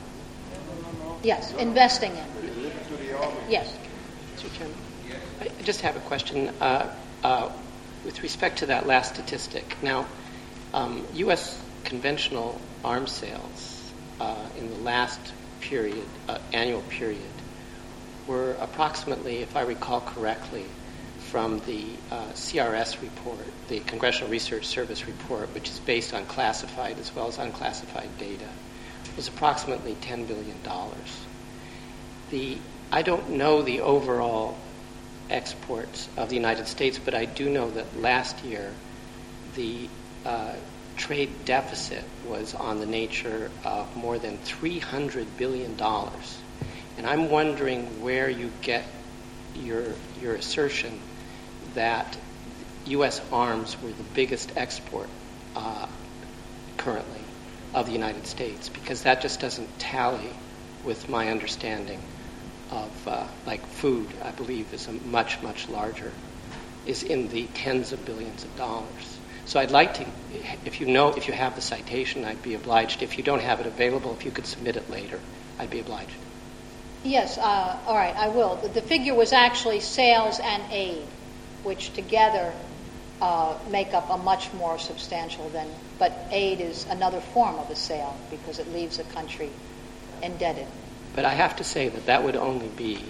Yes, investing in. Yes. Mister Chairman, I just have a question uh, uh, with respect to that last statistic. Now, um, U S conventional arms sales uh, in the last period, uh, annual period, were approximately, if I recall correctly, from the uh, C R S report, the Congressional Research Service report, which is based on classified as well as unclassified data, was approximately ten billion dollars. The, I don't know the overall exports of the United States, but I do know that last year the uh, trade deficit was on the nature of more than three hundred billion dollars. And I'm wondering where you get your your assertion that U S arms were the biggest export uh, currently of the United States, because that just doesn't tally with my understanding of, uh, like food, I believe, is a much, much larger, is in the tens of billions of dollars. So I'd like to, if you know, if you have the citation, I'd be obliged. If you don't have it available, if you could submit it later, I'd be obliged. Yes, uh, all right, I will. The, the figure was actually sales and aid, which together uh, make up a much more substantial than, but aid is another form of a sale because it leaves a country indebted. But I have to say that that would only be,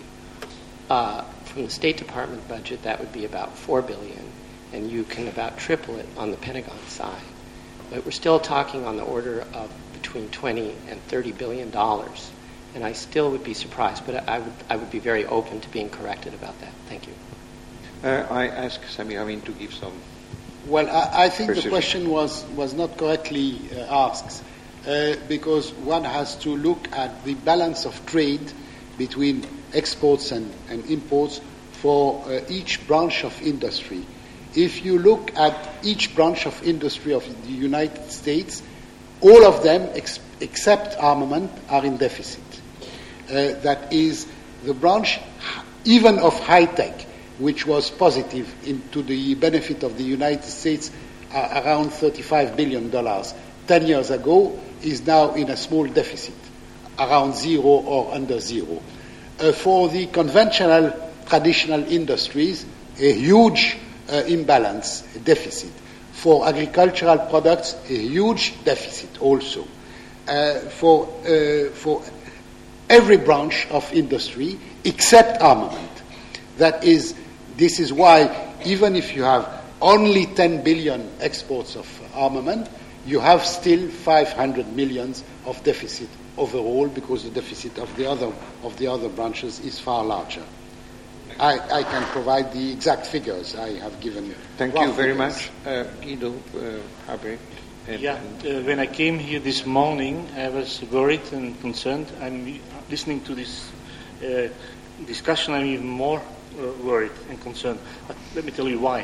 uh, from the State Department budget, that would be about four billion dollars, and you can about triple it on the Pentagon side. But we're still talking on the order of between twenty and thirty billion dollars. And I still would be surprised, but I would I would be very open to being corrected about that. Thank you. Uh, I ask Samir Amin to give some. Well, I, I think precision. the question was, was not correctly uh, asked uh, because one has to look at the balance of trade between exports and, and imports for uh, each branch of industry. If you look at each branch of industry of the United States, all of them ex- except armament are in deficit. Uh, that is the branch, even of high-tech, which was positive in, to the benefit of the United States uh, around thirty-five billion dollars ten years ago, is now in a small deficit, around zero or under zero. Uh, for the conventional, traditional industries, a huge uh, imbalance, a deficit. For agricultural products, a huge deficit also. Uh, for, uh, for every branch of industry except armament. That is, this is why even if you have only ten billion exports of armament, you have still five hundred millions of deficit overall because the deficit of the other of the other branches is far larger. I, I can provide the exact figures I have given you. Thank you very much. Uh, Guido uh, Habrecht. Yeah, uh, when I came here this morning, I was worried and concerned. I'm listening to this uh, discussion, I'm even more uh, worried and concerned. But let me tell you why.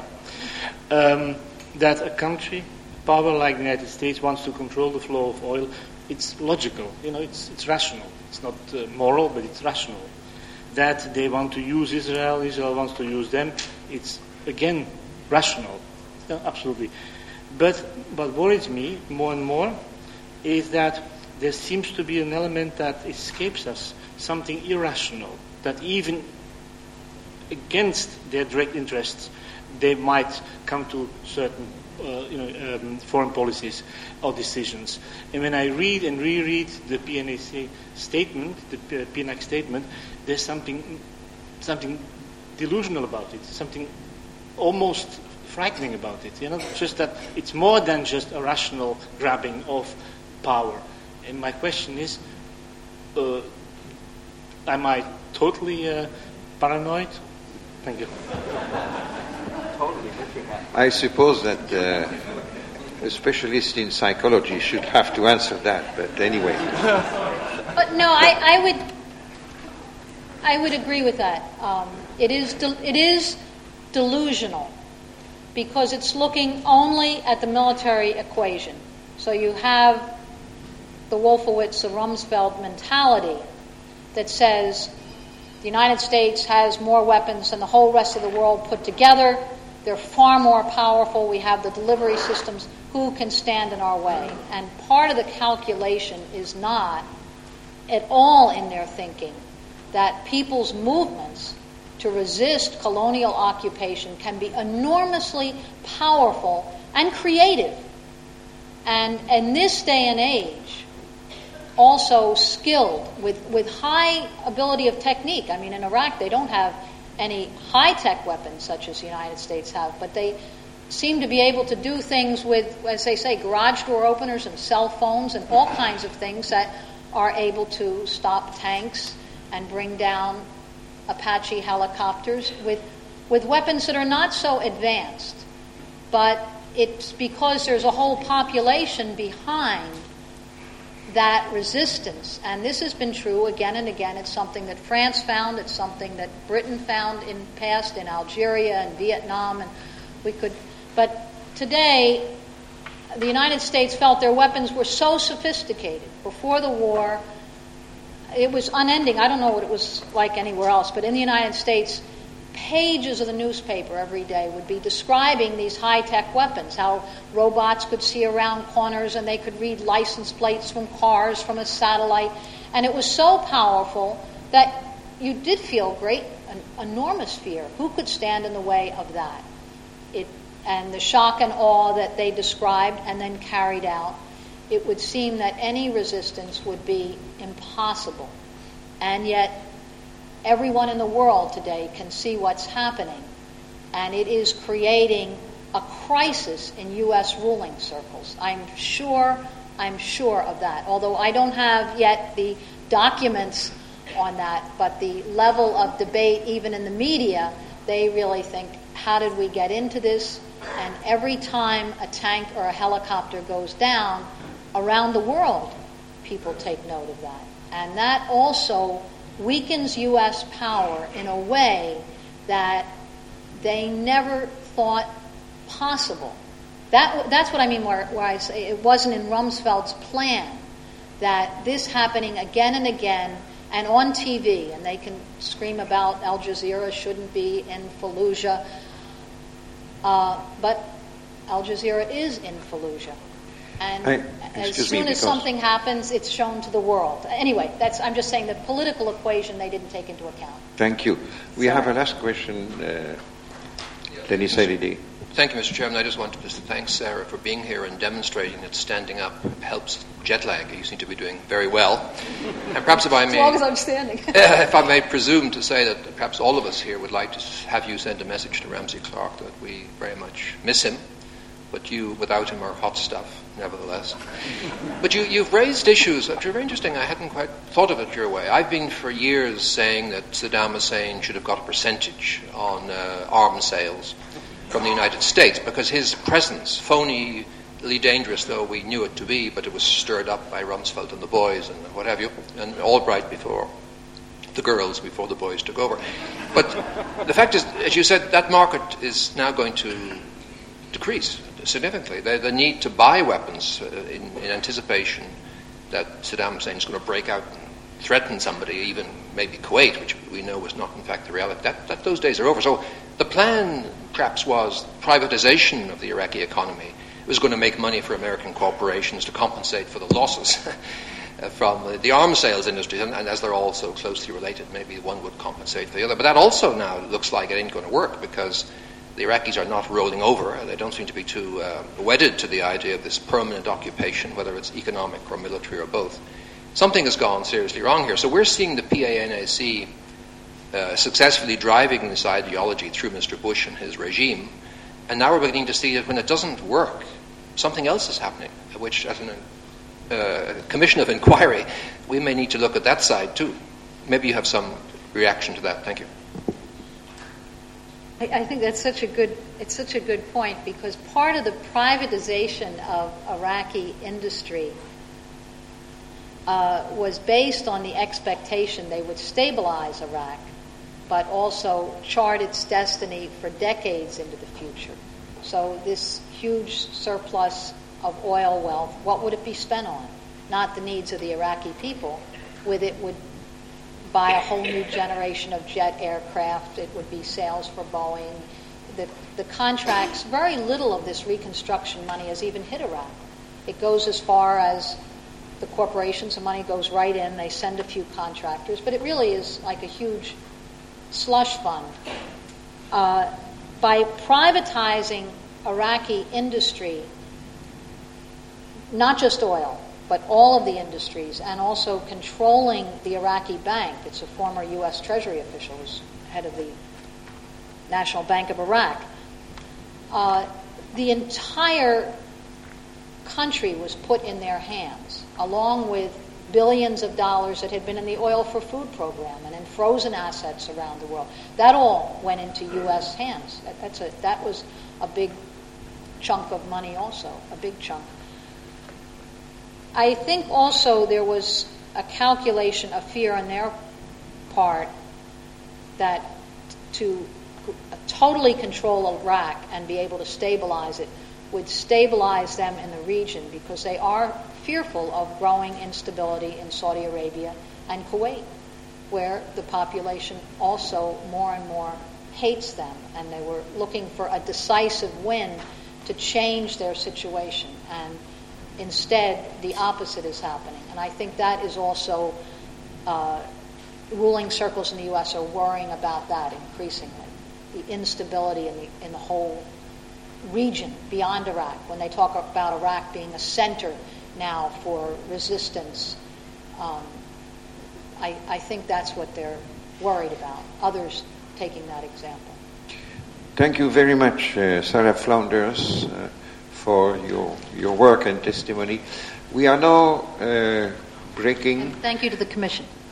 Um, that a country, power like the United States, wants to control the flow of oil. It's logical, you know, it's, it's rational. It's not uh, moral, but it's rational. That they want to use Israel, Israel wants to use them, it's, again, rational. Yeah, absolutely. But what worries me more and more is that there seems to be an element that escapes us, something irrational, that even against their direct interests, they might come to certain uh, you know, um, foreign policies or decisions. And when I read and reread the P N A C statement, the P N A C statement, there's something, something delusional about it, something almost frightening about it. You know, just that it's more than just a rational grabbing of power. And my question is, uh, am I totally uh, paranoid? Thank you. I suppose that uh, a specialist in psychology should have to answer that, but anyway. But no, I, I would, I would agree with that. Um, it is, de- it is delusional because it's looking only at the military equation. So you have the Wolfowitz or Rumsfeld mentality that says the United States has more weapons than the whole rest of the world put together. They're far more powerful. We have the delivery systems. Who can stand in our way? And part of the calculation is not at all in their thinking that people's movements to resist colonial occupation can be enormously powerful and creative. And in this day and age, also skilled with, with high ability of technique. I mean, in Iraq, they don't have any high-tech weapons such as the United States have, but they seem to be able to do things with, as they say, garage door openers and cell phones and all kinds of things that are able to stop tanks and bring down Apache helicopters with, with weapons that are not so advanced. But it's because there's a whole population behind that resistance. And this has been true again and again. It's something that France found. It's something that Britain found in the past in Algeria and Vietnam. And we could, but today, the United States felt their weapons were so sophisticated. Before the war, it was unending. I don't know what it was like anywhere else, but in the United States, pages of the newspaper every day would be describing these high-tech weapons, how robots could see around corners and they could read license plates from cars from a satellite. And it was so powerful that you did feel great, an enormous fear. Who could stand in the way of that? It, and the shock and awe that they described and then carried out, it would seem that any resistance would be impossible. And yet, everyone in the world today can see what's happening, and it is creating a crisis in U S ruling circles. I'm sure, I'm sure of that, although I don't have yet the documents on that, but the level of debate, even in the media, they really think, how did we get into this? And every time a tank or a helicopter goes down, around the world, people take note of that. And that also weakens U S power in a way that they never thought possible. That, that's what I mean where, where I say it wasn't in Rumsfeld's plan, that this happening again and again and on T V, and they can scream about Al Jazeera shouldn't be in Fallujah, uh, but Al Jazeera is in Fallujah. And I, as soon as something happens, it's shown to the world. Anyway, that's, I'm just saying the political equation they didn't take into account. Thank you. We Sorry. have a last question. Uh, Denis Halidi. Thank you, Mister Chairman. I just wanted to thank Sarah for being here and demonstrating that standing up helps jet lag. You seem to be doing very well. And perhaps if I may, as long as I'm standing. if I may presume to say that perhaps all of us here would like to have you send a message to Ramsey Clark that we very much miss him, but you without him are hot stuff, nevertheless. But you, you've raised issues that are very interesting. I hadn't quite thought of it your way. I've been for years saying that Saddam Hussein should have got a percentage on uh, arms sales from the United States, because his presence, phonyly dangerous though we knew it to be, but it was stirred up by Rumsfeld and the boys and what have you, and Albright before the girls, before the boys took over. But the fact is, as you said, that market is now going to decrease significantly. The, the need to buy weapons uh, in, in anticipation that Saddam Hussein is going to break out and threaten somebody, even maybe Kuwait, which we know was not in fact the reality, that, that those days are over. So the plan perhaps was privatization of the Iraqi economy. It was going to make money for American corporations to compensate for the losses from the, the arms sales industry, and, and as they're all so closely related, maybe one would compensate for the other. But that also now looks like it ain't going to work, because the Iraqis are not rolling over. They don't seem to be too uh, wedded to the idea of this permanent occupation, whether it's economic or military or both. Something has gone seriously wrong here. So we're seeing the P A N A C uh, successfully driving this ideology through Mister Bush and his regime, and now we're beginning to see that when it doesn't work, something else is happening, which as a uh, commission of inquiry, we may need to look at that side too. Maybe you have some reaction to that. Thank you. I, I think that's such a good, it's such a good point, because part of the privatization of Iraqi industry uh, was based on the expectation they would stabilize Iraq, but also chart its destiny for decades into the future. So this huge surplus of oil wealth, what would it be spent on? Not the needs of the Iraqi people. With it would buy a whole new generation of jet aircraft. It would be sales for Boeing. The, the contracts, very little of this reconstruction money has even hit Iraq. It goes as far as the corporations, the money goes right in, they send a few contractors, but it really is like a huge slush fund. Uh, by privatizing Iraqi industry, not just oil, but all of the industries, and also controlling the Iraqi bank. It's a former U S Treasury official who's head of the National Bank of Iraq. Uh, the entire country was put in their hands, along with billions of dollars that had been in the Oil for Food program and in frozen assets around the world. That all went into U S hands. That, that's a, that was a big chunk of money also, a big chunk. I think also there was a calculation of fear on their part that to totally control Iraq and be able to stabilize it would stabilize them in the region, because they are fearful of growing instability in Saudi Arabia and Kuwait, where the population also more and more hates them, and they were looking for a decisive win to change their situation. And instead, the opposite is happening. And I think that is also, uh, ruling circles in the U S are worrying about that increasingly, the instability in the, in the whole region beyond Iraq. When they talk about Iraq being a center now for resistance, um, I, I think that's what they're worried about, others taking that example. Thank you very much, uh, Sarah Flounders, uh, for your, your work and testimony. We are now uh, breaking. And thank you to the Commission.